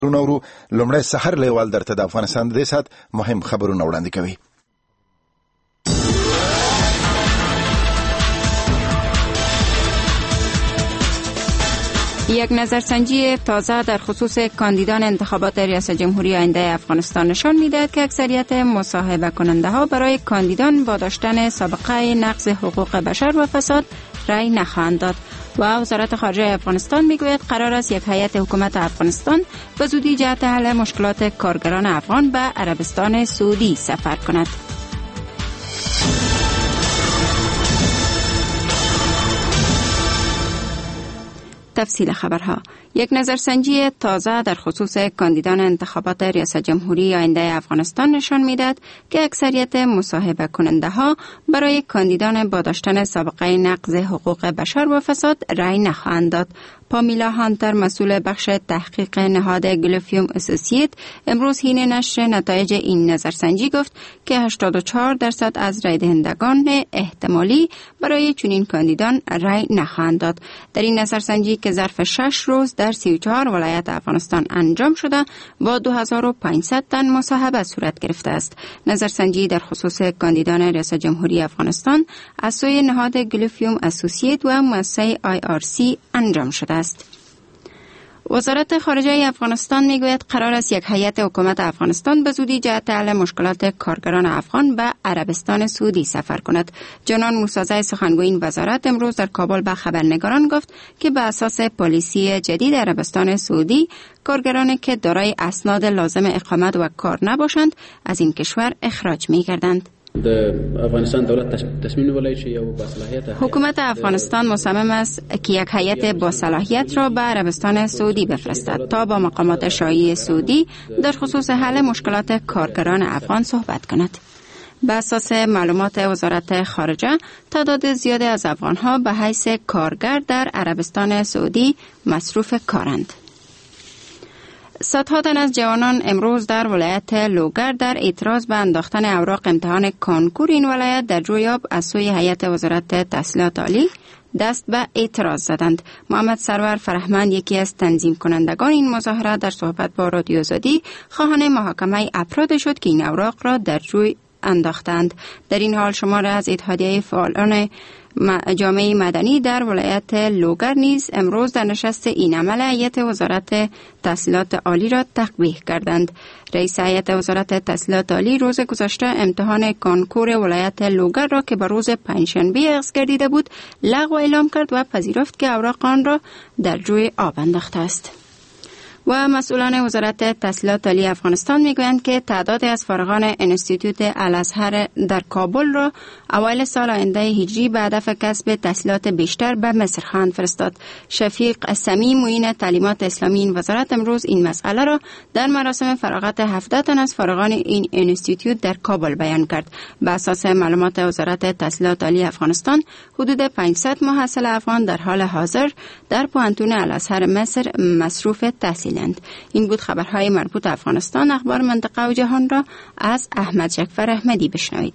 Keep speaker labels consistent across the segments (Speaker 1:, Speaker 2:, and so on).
Speaker 1: رو لومړی سحر لیوال درته د افغانستان د سات مهم خبرونه وړاندې کوي.
Speaker 2: یک نظرسنجی تازه در خصوص کاندیدان انتخابات ریاست جمهوری آینده افغانستان نشان می‌دهد که اکثریت مصاحبه کننده ها برای کاندیدان با داشتن سابقه نقض حقوق بشر و فساد رأی نخواهند داد. و وزارت خارجه افغانستان میگوید قرار است یک هیئت حکومت افغانستان به زودی جهت حل مشکلات کارگران افغان به عربستان سعودی سفر کند. تفصیل خبرها. یک نظرسنجی تازه در خصوص کاندیدان انتخابات ریاست جمهوری آینده افغانستان نشان میدهد که اکثریت مصاحبه کننده ها برای کاندیدان با داشتن سابقه نقض حقوق بشر و فساد رأی نخواهند داد. پامیلا هانتر، مسئول بخش تحقیق نهاد گلوفیوم اسوسییت، امروز حین نشر نتایج این نظرسنجی گفت که 84% از رای دهندگان احتمالی برای چنین کاندیدان رای نخواهند داد. در این نظرسنجی که ظرف 6 روز در 34 ولایت افغانستان انجام شده با 2500 تن مصاحبه صورت گرفته است. نظرسنجی در خصوص کاندیدان ریاست جمهوری افغانستان از سوی نهاد گلوفیوم اسوسییت و مؤسسه IRC انجام شده است. وزارت خارجه افغانستان میگوید قرار است یک هیئت حکومت افغانستان به زودی جهت حل مشکلات کارگران افغان به عربستان سعودی سفر کند. جنان موسازی سخنگوی این وزارت امروز در کابل به خبرنگاران گفت که به اساس پالیسی جدید عربستان سعودی کارگرانی که دارای اسناد لازم اقامت و کار نباشند از این کشور اخراج می‌گردند. حکومت افغانستان مصمم است که یک هیئت با صلاحیت را به عربستان سعودی بفرستد تا با مقامات شرعی سعودی در خصوص حل مشکلات کارگران افغان صحبت کند. به اساس معلومات وزارت خارجه تعداد زیادی از افغانها به حیث کارگر در عربستان سعودی مصروف کارند. صدها تن از جوانان امروز در ولایت لوگر در اعتراض به انداختن اوراق امتحان کانکور این ولایت در جویاب از سوی هیئت وزارت تحصیلات عالی دست به اعتراض زدند. محمد سرور فرهمند، یکی از تنظیم کنندگان این مظاهره، در صحبت با رادیو آزادی خواهان محاکمه افراد شد که این اوراق را در جوی انداختند. در این حال شمار از اتحادیه فعالان جامعه مدنی در ولایت لوگر نیز امروز در نشست این عمل هیئت وزارت تحصیلات عالی را تقبیح کردند. رئیس هیئت وزارت تحصیلات عالی روز گذشته امتحان کانکور ولایت لوگر را که به روز پنجشنبه اخذ گردیده بود لغو اعلام کرد و پذیرفت که اوراق آن را در جوی آب انداخته است. و مسئولان وزارت تحصیلات عالی افغانستان میگویند که تعداد از فارغان انستیتوت الازهر در کابل را اوایل سال آینده هجری به هدف کسب تحصیلات بیشتر به مصر خواهند فرستاد. شفیق سمی، معین تعلیمات اسلامی این وزارت، امروز این مسئله را در مراسم فراغت 17 تن از فارغان این انستیتوت در کابل بیان کرد. به اساس معلومات وزارت تحصیلات عالی افغانستان حدود 500 محصل افغان در حال حاضر در پوهنتون الازهر مصر مصروف تحصیل. این بود خبرهای مربوط افغانستان. اخبار منطقه و جهان را از احمد جعفر احمدی بشنوید.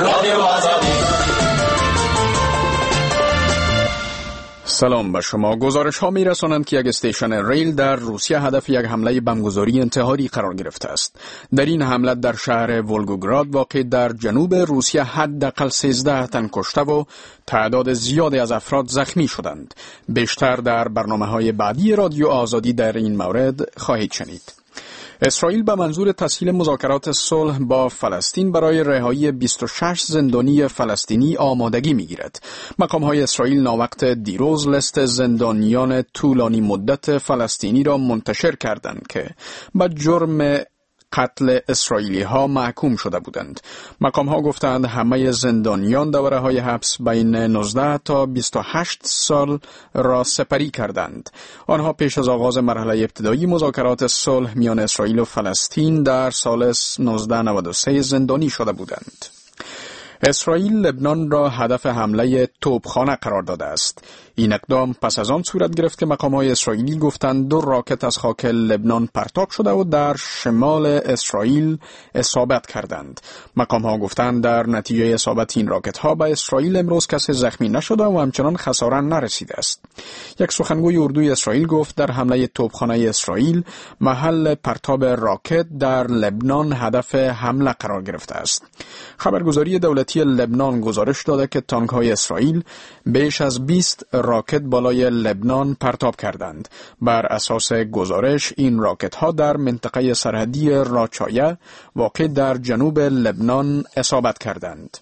Speaker 3: سلام به شما. گزارش ها می رسانند که یک استیشن ریل در روسیه هدف یک حمله بمبگذاری انتحاری قرار گرفته است. در این حمله در شهر ولگوگراد واقع در جنوب روسیه حداقل 13 تن کشته و تعداد زیادی از افراد زخمی شدند. بیشتر در برنامه‌های بعدی رادیو آزادی در این مورد خواهید شنید. اسرائیل به منظور تسهیل مذاکرات صلح با فلسطین برای رهایی 26 زندانی فلسطینی آمادگی می‌گیرد. مقام‌های اسرائیل ناوقت دیروز لیست زندانیان طولانی مدت فلسطینی را منتشر کردند که به جرم قتل اسرائیلی ها محکوم شده بودند. مقام ها گفتند همه زندانیان دوره های حبس بین 19 تا 28 سال را سپری کردند. آنها پیش از آغاز مرحله ابتدایی مذاکرات صلح میان اسرائیل و فلسطین در سال 1993 زندانی شده بودند. اسرائیل لبنان را هدف حمله توپخانه قرار داده است. این اقدام پس از آن صورت گرفت که مقام‌های اسرائیلی گفتند 2 راکت از خاک لبنان پرتاب شده و در شمال اسرائیل اصابت کردند. مقام‌ها گفتند در نتیجه اصابت این راکت‌ها به اسرائیل امروز کسی زخمی نشده و همچنان خساره نرسیده است. یک سخنگوی اردوی اسرائیل گفت در حمله توپخانه اسرائیل محل پرتاب راکت در لبنان هدف حمله قرار گرفته است. خبرگزاری دولتی لبنان گزارش داده که تانک‌های اسرائیل بیش از 20 راکت بالای لبنان پرتاب کردند. بر اساس گزارش این راکت‌ها در منطقه سرحدی راچایه واقع در جنوب لبنان اصابت کردند.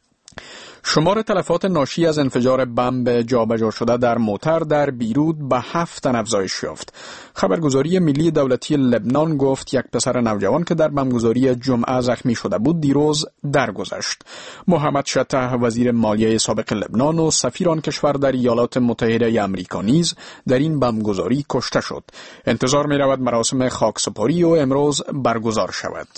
Speaker 3: شمار تلفات ناشی از انفجار بمب جابجا شده در موتر در بیروت به 7 تن افزایش یافت. خبرگزاری ملی دولتی لبنان گفت یک پسر نوجوان که در بمبگذاری جمعه زخمی شده بود دیروز درگذشت. محمد شطح وزیر مالیه سابق لبنان و سفیر آن کشور در ایالات متحده آمریکا نیز در این بمبگذاری کشته شد. انتظار می رود مراسم خاکسپاری و امروز برگزار شود.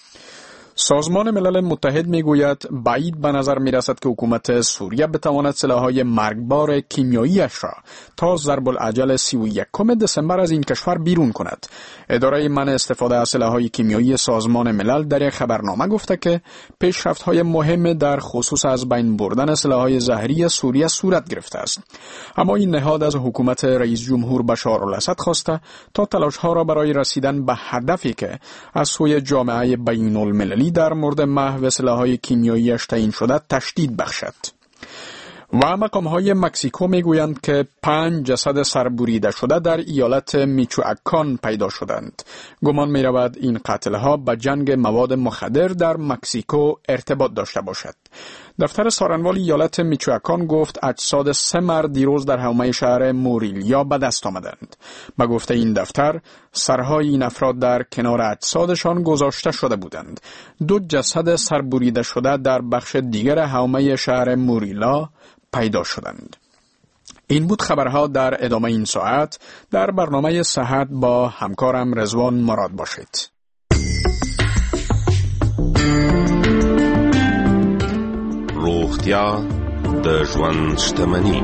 Speaker 3: سازمان ملل متحد میگوید بعید به نظر می رسد که حکومت سوریه بتواند سلاح‌های مرگبار کیمیایی‌اش را تا ضرب العجل 31 دسامبر از این کشور بیرون کند. اداره منع استفاده از سلاح‌های کیمیایی سازمان ملل در یک خبرنامه گفته که پیشرفت‌های مهم در خصوص از بین بردن سلاح‌های زهری سوریه صورت گرفته است. اما این نهاد از حکومت رئیس جمهور بشار الاسد خواسته تا تلاش‌ها را برای رسیدن به هدفی که از سوی جامعه بین‌المللی در مورد محو سلاح‌های کیمیایی‌اش تعیین شده تشدید بخشد. و مقام‌های مکزیکو میگویند که 5 جسد سربریده شده در ایالت میچوئاکان پیدا شدند. گمان می‌رود این قتل‌ها به جنگ مواد مخدر در مکزیکو ارتباط داشته باشد. دفتر سارنوال ایالت میچوئاکان گفت اجساد 3 مرد دیروز در حومه شهر موریلیا به دست آمدند. به گفته این دفتر سرهای این افراد در کنار اجسادشان گذاشته شده بودند. 2 جسد سربریده شده در بخش دیگر حومه شهر موریلا پیدا شدند. این بود خبرها در ادامه این ساعت. در برنامه صحت با همکارم رضوان مراد باشید.
Speaker 4: روغتیا د ژوند شتمني.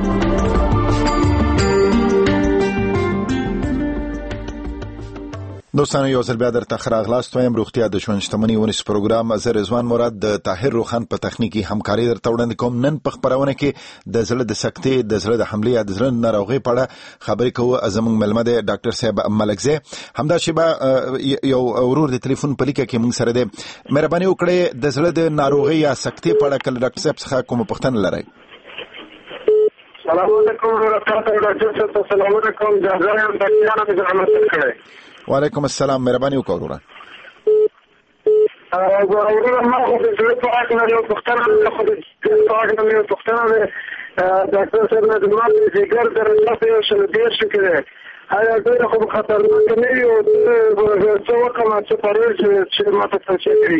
Speaker 1: دوستانو یو ځل بیا درته ښه راغلاست وایم. روغتیا د ژوند شتمني ونیس پروګرام زه رضوان مراد د طاهر روخان په تخنیکي همکاري درته وړاندې کوم. نن په خپرونه کې د زړه د سکتې د زړه د حملې یا د زړه ناروغۍ په اړه خبرې کوو. زموږ مېلمه دی ډاکټر صاحب ملکزی. همدا شیبه یو ورور د ټلیفون په لیکه کې موږ سره دی. مهرباني وکړئ د زړه د ناروغۍ یا سکتې په اړه کله ډاکټر صاحب څخه کومه پوښتنه لرئ؟
Speaker 5: السلام علیکم ورحمۃ اللہ وبرکاتہ. السلام علیکم. جزایم بچیانو د زحمت کړی.
Speaker 1: وعلیکم السلام. مهرباني وکړئ وروره.
Speaker 5: وروره ما خو د زړه په اړه یو پوښتنه ډاکټر صاحب نه د ما د ځګر درجه یو شل دېرش کې ده. آیا ډېر خو خطرناک نه وي او څه وکړم چې پرېز چې ماته توصیه کړي؟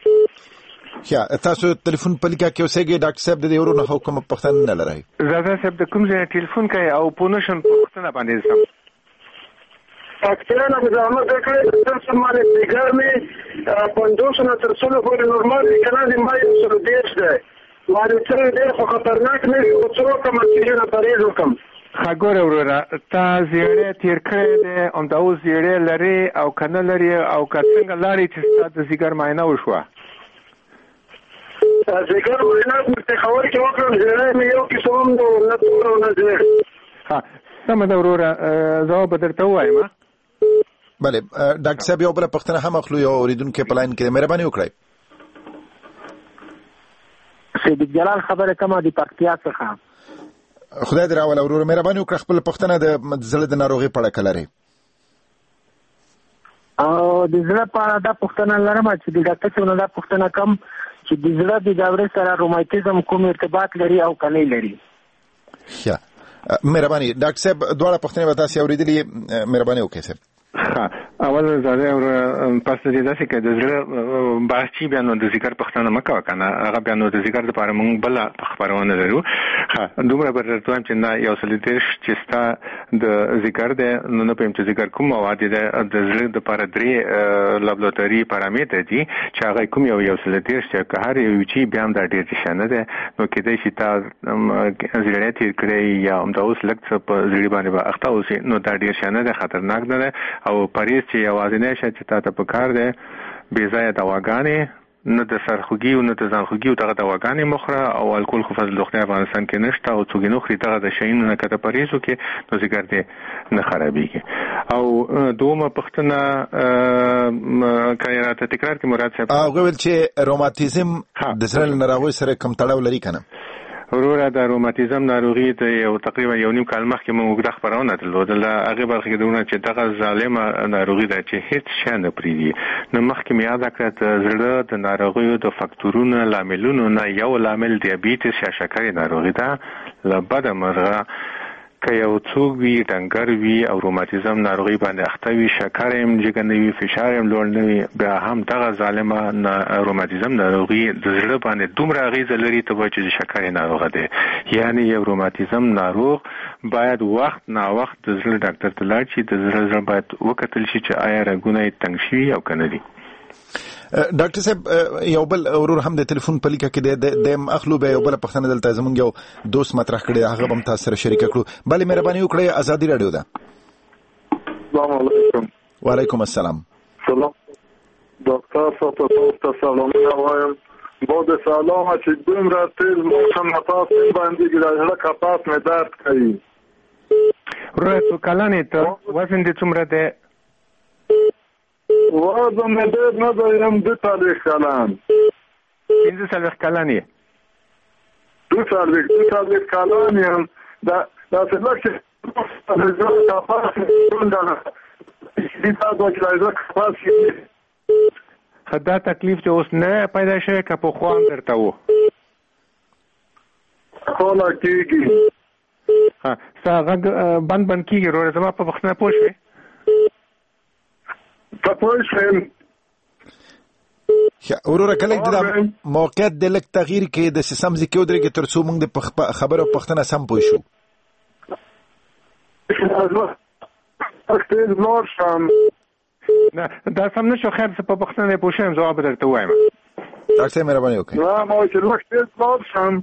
Speaker 1: تاسو ټلیفون په لیکه کې اوسېږئ ډاکټر صاحب د دې ورونه کومه پوښتنه نه لرئ؟
Speaker 6: زاده صاحب د کوم ځای ټلیفون کوي او پونشن پوښتنه باندې زم
Speaker 5: اکثره به زحمت وکړي چې مالې ځګر مې 500 نه تر 100 پورې نورمال دي کنه دې ما یې سره دیش ده مالې څه ډېر خو خطرناک نه وي او څه وکړم چې نه پرېز وکړم.
Speaker 6: خاګور وروره تا زیړې تیر کړې ده او دا اوس زیړې لري او کنه لري او څنګه لري چې ستاسو د ځګر معاینه وشوه؟
Speaker 5: ځګر معاینه مې خبر کې وکړم زیړې مې یو قسم نه تور نه زیړ.
Speaker 6: ها سم ده وروره ځواب درته وایم.
Speaker 1: بله ډاکټر صاحب یو بل پوښتنه هم اخلو. یو اوریدونکو په لاین کې مهرباني وکړئ.
Speaker 7: صدیق جلال خبره کومه دی پکتیا څخه.
Speaker 1: خدای دې راول وروره مهرباني وکړئ خپل پوښتنه د زړه د ناروغۍ په اړه کلري.
Speaker 7: او د زړه په اړه دا پوښتنه لرم چې د ډاکټر څخه دا پوښتنه کوم چې د زړه د دورې سره روماتیزم کوم ارتباط لري او کني لري.
Speaker 1: ښه مهرباني ډاکټر صاحب دواړه پوښتنې به تاسو اوریدلې. مهرباني وکړئ صاحب.
Speaker 6: اول اول زاده او پس دې داسې کې د زړه باسي بیا نو د ذکر پښتنه مکه کنه هغه بیا نو د ذکر لپاره مونږ بل خبرونه لرو دومره برته چې نه یو سلیتر چې ستا د ذکر د نو په امتیاز ذکر کوم مواد د زړه د لپاره درې لابراتوري پارامتر دي چې هغه کوم یو سلیتر چې هر یو چې بیا هم د ډیر شنه ده نو کې د شي تا زړه تیر کړی یا هم د اوس لکه په زړه باندې اخته اوسې نو دا ډیر شنه ده خطرناک ده او پریز چې یوازې نشه چې تاسو په کار ده بې ځای دواګانې نه د سرخوږي او نه د ځانخوږي او دغه دواګانې مخره او الکول خو فضل خدای افغانستان کې نشته او څوک نه خري دغه د شینو نه کته پریزو کې نو ذکر دې نه خرابېږي او دومره پښتنه کایرات تکرار کې مراد صاحب
Speaker 1: هغه ول چې روماتیزم د زړه ناروغي سره کوم تړاو لري کنه
Speaker 6: وروره د روماتیزم ناروغي ته یو تقریبا یو نیم کال مخکې موږ د خبرونه درلودل هغه برخه کې دونه چې دغه ظالمه ناروغي ده چې هیڅ شی نه پریدي نو مخکې مې یاد کړه زړه د ناروغیو د فاکتورونو لاملونو نه یو لامل دیابیټس یا شکرې ناروغي ده لبد مرغه که یو څوک وي ډنګر وي او روماتیزم ناروغي باندې اخته وي شکر هم جګ نه وي فشار هم لوړ نه وي بیا هم دغه ظالمه روماتیزم ناروغي د زړه باندې دومره اغیزه لري ته وایي چې شکر ناروغه ده یعنی یو روماتیزم ناروغ باید وخت نا وخت د زړه ډاکټر ته لاړ شي د زړه باید وکتل شي چې آیا رګونه یې تنګ شوي او کنه دي
Speaker 1: ډاکټر صاحب یو بل ورور هم د ټلیفون په لیکه کې د اخلو به یو بل پښتنه دلته زمونږ یو دوست مطرح کړی هغه هم تاسو سره شریک کړو بلې مهرباني وکړئ ازادي رادیو ده
Speaker 8: السلام علیکم
Speaker 1: وعلیکم السلام
Speaker 8: سلام ډاکټر صاحب تاسو سلام وایم بعد سلام چې دومره تیز موسم تاسو باندې ګرځله کپاس مې درد کوي
Speaker 6: ورته کلانې ته وزن دې څومره ده
Speaker 8: وزن مې ډېر نه دی هم 2 کلن
Speaker 6: 15 کلن یې
Speaker 8: 2 کلن یم دا څه لکه
Speaker 6: خدا تکلیف چې اوس نه پیدا شوی که په خوان درته وو
Speaker 8: خوله کېږي
Speaker 6: ستا غږ بند کېږي وروره زما په پښتنه پوه شوې
Speaker 1: وروره کله د موقعیت د لک تغییر کې د سمزي کې ودرېږي تر څو موږ د خبرو پښتنه سم پوه شو
Speaker 6: نه دا سم نشو خیر څه په پښتنه پوه شم جواب درته وایم
Speaker 1: ډاکټر صاحب مهرباني وکړئ
Speaker 8: نه ما چې لک تیز لار شم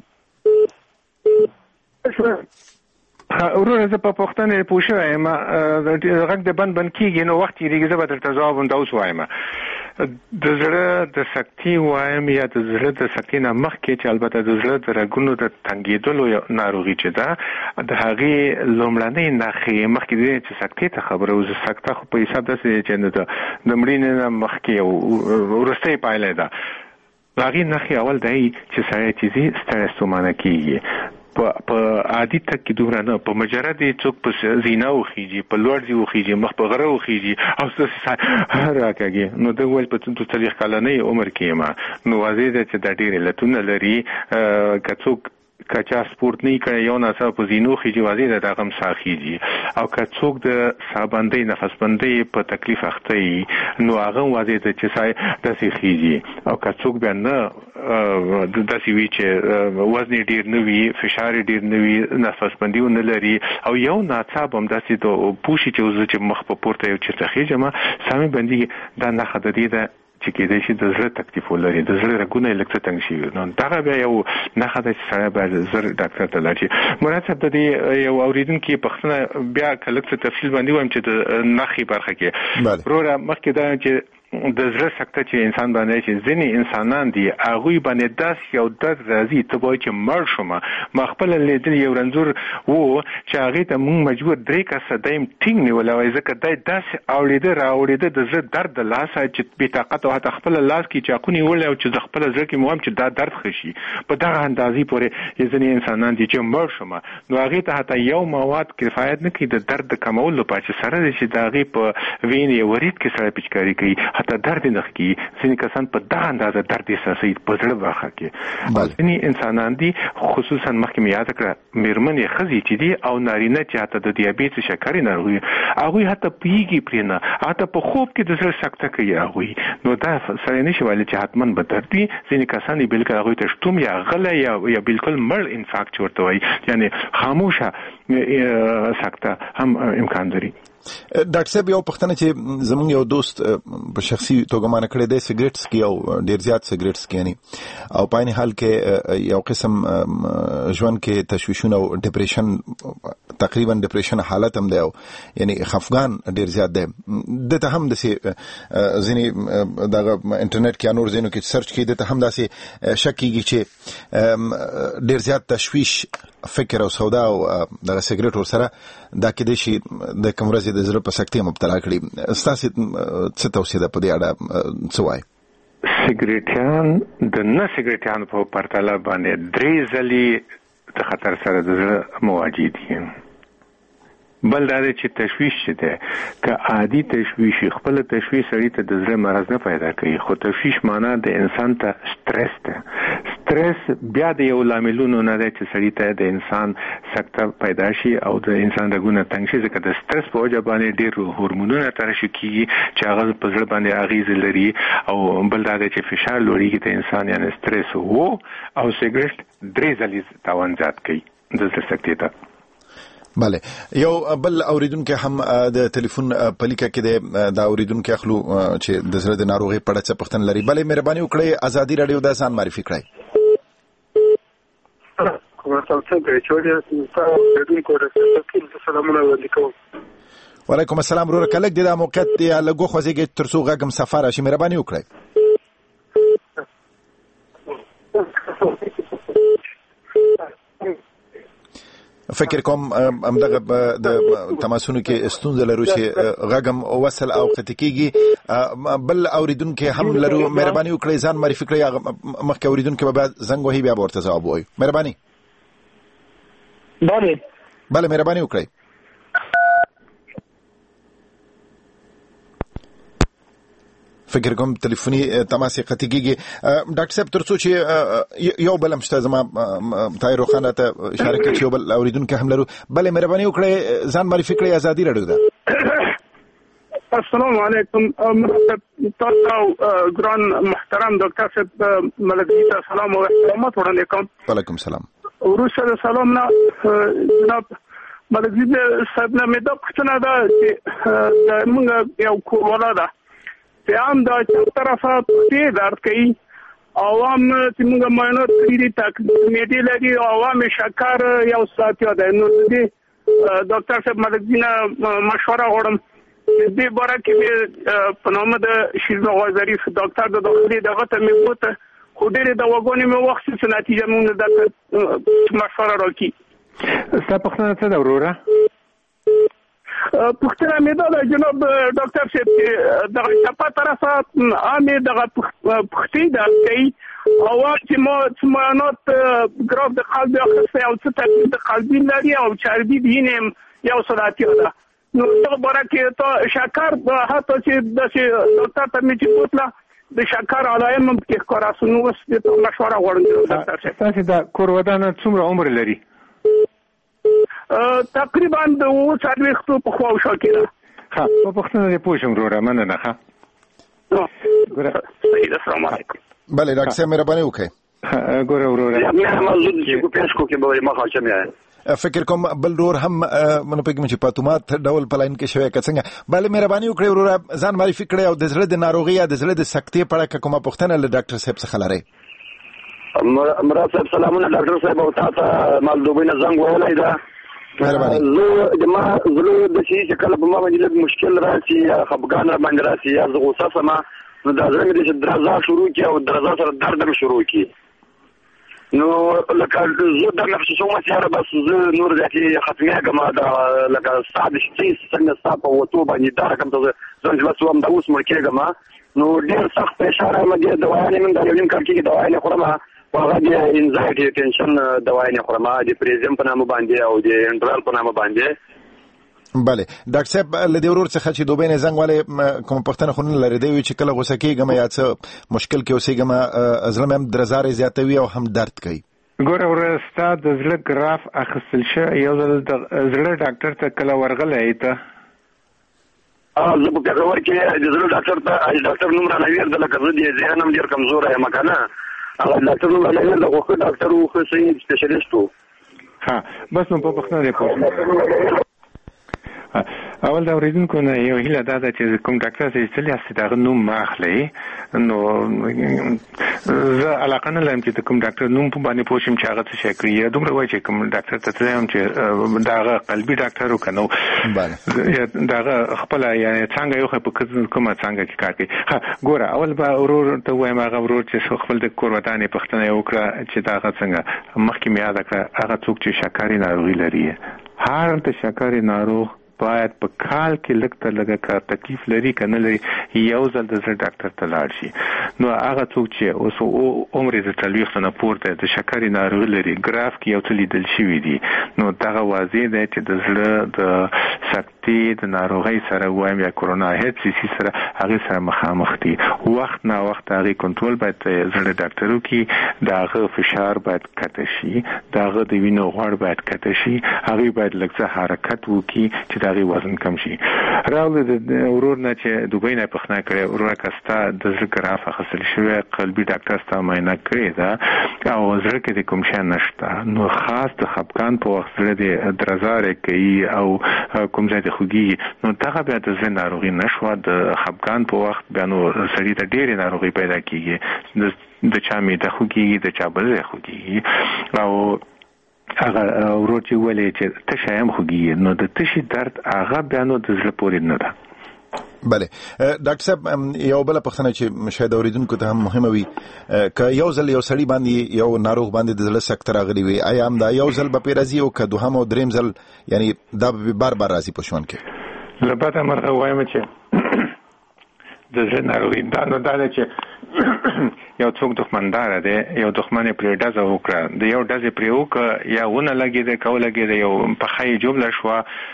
Speaker 6: ورونه زه په پښتنه پوه شوم غږ د بند کېږي نو وخت یې زه به درته ځواب هم دا اوس وایم د زړه د سکتي وایم یا د زړه د سکتي نه مخکې چې البته د زړه د رګونو د تنګېدلو ناروغي چې ده د هغې لومړنۍ نښې مخکې دی چې سکتې ته خبره وه سکته خو په حساب داسې چې د مړینې نه مخکې وروستۍ پایله ده د هغې نښې اول دی چې سړی چې ځي ستړی ستومانه کېږي په عادي تک کې دومره نه په مجرد څوک په زینه وخیږي په لوړ ځای وخیږي مخ په غره وخیږي او څه راکاږي نو د ول په 40 کلنۍ عمر کې ما نو واضح ده چې د ډېر علتونه لري که څوک کچا سپورت نه کوي یو ناسا په زینو خېږي واضح ده دغه مساخيږي او که څوک د سابندې نفس بندۍ په تکلیف اخته نو هغه واضح ده چې سای د سیخيږي او که څوک بیا نه د داسې وی چې وزن ډیر نه وي فشار ډیر نه وي نفس بندي نه لري او یو ناڅاپ هم داسې ته پوښي چې مخ په پورته یو چې تخېږي ما سامي بندي دا نه خدای ده چې کېدای شي د زړه تکلیف ولري د زړه رګونه یې لږ څه تنګ شي نو دغه بیا یو نښه ده چې سړی باید زر ډاکټر ته لاړ شي مراد صاحب د دې یو اورېدونکي پوښتنه بیا که لږ څه تفصیل باندې وایم چې د نښې برخه کې وروره مخکې دا چې د زړه سکته چې انسان باندې چې ځینې انسانان دي هغوی باندې داسې یو درد راځي ته وایي چې مړ شوم ما خپله لیدلی یو رنځور و چې هغې ته موږ مجبور 3 کسه دایم ټینګ نیولی وای ځکه دی داسې اوړېده راوړېده د زړه درد د لاسه چې بېطاقت او حتی خپله لاس کې چاقو نیولی او چې زه خپله زړه کې مې وایم چې دا درد ښه شي په دغه اندازې پورې ځینې انسانان دي چې مړ شوم نو هغې ته حتی یو مواد کفایت نه کوي د درد د کمولو لپاره چې سره دی چې د هغې په وینې ورید کې سره پیچکاري کوي حتی درد نه کی ځینې کسان په دغه اندازه درد احساسوي په زړه برخه کې ځینې انسانان دي خصوصا مخکې مې یاد کړه مېرمنې ښځې چې دي او نارینه چې حتی د دیابیت شکرې ناروغي هغوی حتی پوهېږي پرې نه حتی په خوب کې د زړه سکته کوي هغوی نو دا سړی نشي ویلی چې حتما به درد وي ځینې کسان دي بلکل هغوی ته شتوم یا غلی یا بلکل مړ انفاکت چې ورته وایي یعنې خاموشه سکته هم امکان لري.
Speaker 1: ډاکټر صاحب یو پوښتنه چې زموږ یو دوست په شخصي توګه مانه کړی دی سیګریټ څکي او ډیر زیات سیګریټ څکي یعنی او په عین حال کې یو قسم ژوند کې تشویشونه او ډیپریشن تقریبا ډیپریشن حالت هم دی او یعنی خفګان ډیر زیات دی دته هم د ځینې دغه انټرنیټ کې نور ځینو کې سرچ کې دته هم داسې شک کیږي چې ډیر زیات تشویش فکر او سودا او دغه سیګریټ ورسره دا کې د شي د کمرزي د زړه په سکتې مبتلا کړي ستاسو څه توصیه ده په دې اړه څه وایي؟
Speaker 6: سیګریټیان د نه سیګریټیان په پرتله باندې 3 ځلې د خطر سره د زړه مواجه دي. بل دا چې تشویش ده که عادي تشویش خپل تشویش سړی ته د زړه مرض نه پیدا کوي خو تشویش معنا د انسان ته سټرس ده. سټرس بیا د یو لاملونو نه دی چې سړی ته د انسان سکته پیدا شي او د انسان رګونه تنګ شي ځکه د سټرس په وجه باندې ډېر هورمونونه ترشح کیږي چې هغه په زړه باندې اغیز لري او بل دا چې فشار لوړیږي د انسان یعنی سټرس وو او سیګریټ 3 ځلې تاوان زیات کوي د زړه سکتې ته.
Speaker 1: بله یو بل اوریدونکو هم د ټلیفون په لیکه کې د اوریدونکو اخلو چې د زړه د ناروغي په اړه څه پوښتنه لري. بله مهرباني وکړئ ازادي رادیو د ځان معرفي کړئ. وعلیکم السلام ورور کلک د موقعیت دی لګو خوځيږي ترڅو غږم سفر شي مهرباني وکړئ. فکر کوم همدغه د تماسونو کې ستونزه لرو چې غږم وصل او قطع کیږي. بل اوریدونکو هم لرو مهرباني وکړئ ځان معرفي کړئ مخکې اوریدونکو به زنګ وهي بیا ورته ځواب وایي مهرباني. بله مهرباني وکړئ. فکر کوم ټلیفوني تماس قطع کیږي. ډاکټر صاحب ترڅو چې یو بل مشته زما طاهر خان ته اشاره کوي چې بل اوریدونکو هم لرو. بله مهرباني وکړئ ځان معرفي کړئ ازادي رادیو ده.
Speaker 5: السلام علیکم تاسو ګران محترم ډاکټر صاحب ملګری ته سلام او احترامات وړاندې کوم.
Speaker 1: وعلیکم السلام.
Speaker 5: وروسته سلام نه جناب ملګری صاحب نه مې دا پوښتنه ده چې موږ یو کورونا ده پیام دا چې طرفه په درد کوي عوام چې موږ ماینو کړی تکمیټي لري عوام شکر یو ساتي ده نو دې ډاکټر صاحب مدینه مشوره غواړم دې باره کې په نوم د شیرینو غوازریف ډاکټر د داخلي دغه ته مې وته خو ډېر د وګونې مې وخت چې نتیجه مونږ د مشوره راکې.
Speaker 6: ستا پوښتنه څه ده وروره؟
Speaker 5: پوښتنه مې دا جناب ډاکټر صاحب دغه چپا طرفه عامې دغه پوښتې ده کوي او چې ما معاینات ګراف د قلب اخیستی او څه تکلیف د قلبي لري او چربي وینې یو سلاتي ده نو دغه باره کې ته شکر حتی چې داسې ډاکټر ته مې چې بوتله د شکر علایم هم کې ښکاره سو نو اوس دې ته مشوره غواړم ډاکټر صاحب.
Speaker 6: تاسې د کور ودانه څومره عمر لري؟
Speaker 5: تقریبا د 40 په خوا شو کېده.
Speaker 6: ها په پښتنه دې پوښم وروره مننه. ها
Speaker 5: صحیح السلام علیکم.
Speaker 1: بله ډاکټر صاحب مهرباني وکړئ.
Speaker 6: ګوره وروره
Speaker 9: مې موضوع چې کو پېښ کو کې به ما خاصه مې
Speaker 1: فکر کوم بل رور هم منو پکې چې پاتومات ډول پلاین کې شوی کڅنګ. بله مهرباني وکړئ وروره ځان معرفي کړئ او د زړه د ناروغي یا د زړه د سکتې په اړه کومه پوښتنه له ډاکټر صاحب څخه لرئ؟
Speaker 9: مراد صاحب سلامونه ډاکټر صاحب او تاسو مالدوبۍ نه زنګ وولای دا زه د ما زړه د شي چې کله په ما باندې لږ مشکل راشي یا خفګان را باندې راشي یا زه غوسه سم نو دا زړه مې د درزا شروع کی او درزا سره درد هم شروع کی نو لکه زه د نفس شومه سره بس زه نور ځکه ختمېږم دا لکه ساده شي څنګه ستاسو وته باندې دا کوم ته ځان بس وم دا اوس مړ کېږم نو ډېر سخت فشار مې د دوايانې من دا یو نیم کال کې دوايانې خورم هغه د انزایټي ټینشن دوايانې خورم د پریزم په نامه باندې او د انټرال په نامه باندې
Speaker 1: بله ډاکټر صاحب لدی ورور څخه چې دوبه نه زنګ والے کوم پښتنه خونن لري دی چې کله غوسه کېږم یا څه مشکل کې اوسېږم ازلم هم درزار زیاتوي او هم درد کوي
Speaker 6: ګوره ورستا د زړه ګراف اخیستل شو یو ځل د زړه ډاکټر ته کله ورغلی ته
Speaker 9: زه په پیښور کې د زړه ډاکټر ته ډاکټر نوم را لویر د لکه زه د ذهن هم ډېر کمزور یم کنه هغه ډاکټر نوم را لویر د غوښه ډاکټر و خو صحیح سپیشلیست و
Speaker 6: بس نو په پښتنه دی پوه اول دا اوریدونکو نه یو هیله دا ده چې کوم ډاکټر چې تل یې ستاره نوم ماخلي نو زه علاقه نه لرم چې کوم ډاکټر نوم په باندې پوښیم چې هغه څه شي کوي دومره وایي چې کوم ډاکټر ته تلم چې دا قلبي ډاکټر وکنو بله دا خپل یعنی څنګه یو په کومه څنګه کې کار کوي ګوره اول به ورور ته وایم هغه ورور چې خپل د کور وطن پښتنه یو کړ چې دا څنګه مخکې مې یاد کړ هغه څوک چې شکرې ناروغي لري هر د شکرې ناروغ باید په کال کې لکه لږه کار تکلیف لري کنه لري یو ځل د زړه ډاکټر ته لاړ شي نو هغه څوک چې اوس عمر د تلويخ نه پورته د شکرې ناروغي لري ګراف کې یو څه لیدل شوی دی نو دا واضح دی چې د زړه د سکتي د ناروغي سره وایم یا کورونا هیڅ سي سره هغه سره مخامخ دي وخت نه وخت هغه کنټرول باید زړه ډاکټرو کې داغه فشار باید کته شي داغه د وینې غوړ باید کته شي هغه باید لږه حرکت وکړي چې دغه وزن کم شي راول د ورور نه چې دوبۍ نه پخنه کړي ورور کاستا د ذکر افه خسل شوی قلبي ډاکټر ستا معاینه کړی دا او زړه کې د کوم شي نشته نو خاص د خپګان په وخت سره د درزار کوي او کوم ځای د خوږي نو دغه بیا د زړه ناروغي نشو د خپګان په وخت بیا نو سړی ته ډېر ناروغي پیدا کیږي د چا می د خوږي د چا بل خوږي او هغه ورور چې ولې چې تشایم خوږي نو د تشي درد هغه بیانو د زړه پورې نه ده
Speaker 1: بله ډاکټر صاحب یو بل پښتنه چې شاید اوریدونکو ته هم مهمه وي ک یو ځل یو سړی باندې یو ناروغ باندې د زړه سکته راغلی وي آیا هم دا یو ځل به پیرازي او ک دوهم او دریم ځل یعنی دا به بار راځي په شون کې
Speaker 6: لپاره مرغه وایم چې د زړه ناروغي دا نو دا چې یو څوک دښمندار دی یو دښمن پرې ډزه وکړه د یو ډزه پرې وکړه یا ونه لګي د کوله لګي د یو په خای جمله شو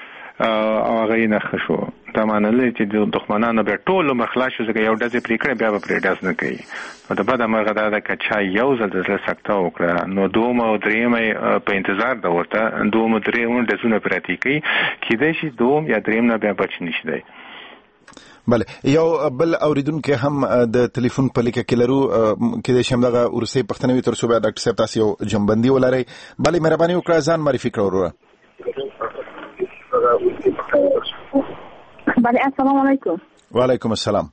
Speaker 6: او هغه نه خشو دا معنی لري چې د دښمنانو به ټول مخلاص شو ځکه یو ډزه پرې کړه بیا به پرې ډز نه کوي نو د بد امر غدا د کچا یو ځل د زړه سکته وکړه نو دوم او دریم په انتظار دا ورته دوم دریم ډزونه پراتی کوي کیدای شي دوم یا دریم نه بیا بچ نشي دی
Speaker 1: بله یو بل اوریدونکو هم د ټلیفون په لیکه کې لرو کې د شمدغه ورسې پښتنوي تر صوبه ډاکټر صاحب تاسو یو جنبندي ولرئ بله مهرباني وکړئ ځان معرفي کړئ وروره
Speaker 10: بله السلام علیکم
Speaker 1: وعلیکم السلام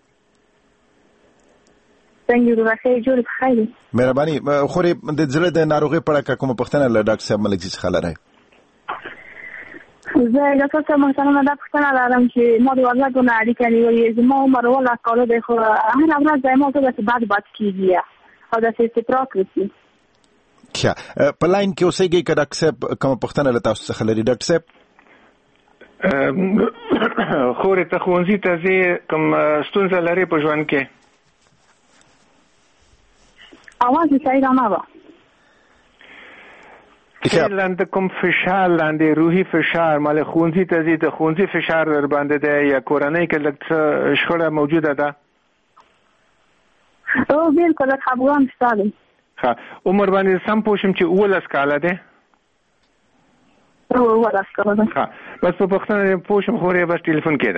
Speaker 10: څنګه یو راځي جوړ بخیر
Speaker 1: مهرباني خوري د زړه د ناروغي په اړه کوم پښتنه له ډاکټر صاحب ملک څخه لرئ
Speaker 10: زه له تاسو مثلا دا پښتنه لرم چې ما د وضعونو اړیکه نیولې زما عمر ولا کاله د خو هر ورځ زما ته د بعد کیږي او د سیستراکرسي
Speaker 1: کیا په لاین کې اوسېږي چې ډاکټر صاحب کوم پښتنه له تاسو څخه لري ډاکټر صاحب
Speaker 6: خوري ته خونځي ته زه کوم ستونزه لري په ژوند کې
Speaker 10: اواز یې صحیح نه و
Speaker 6: لاندې کوم فشار لاندې روحي فشار مال خونځي ته زی ته خونځي فشار در باندې ده یا کورنۍ کې لږ شخړه موجوده ده
Speaker 10: او بالکل خپګان شته
Speaker 6: ها عمر باندې سم پوښم چې اول اسکاله ده
Speaker 10: او اول اسکاله ده
Speaker 6: ها بس په پښتنه پوښم خوري بس ټلیفون کې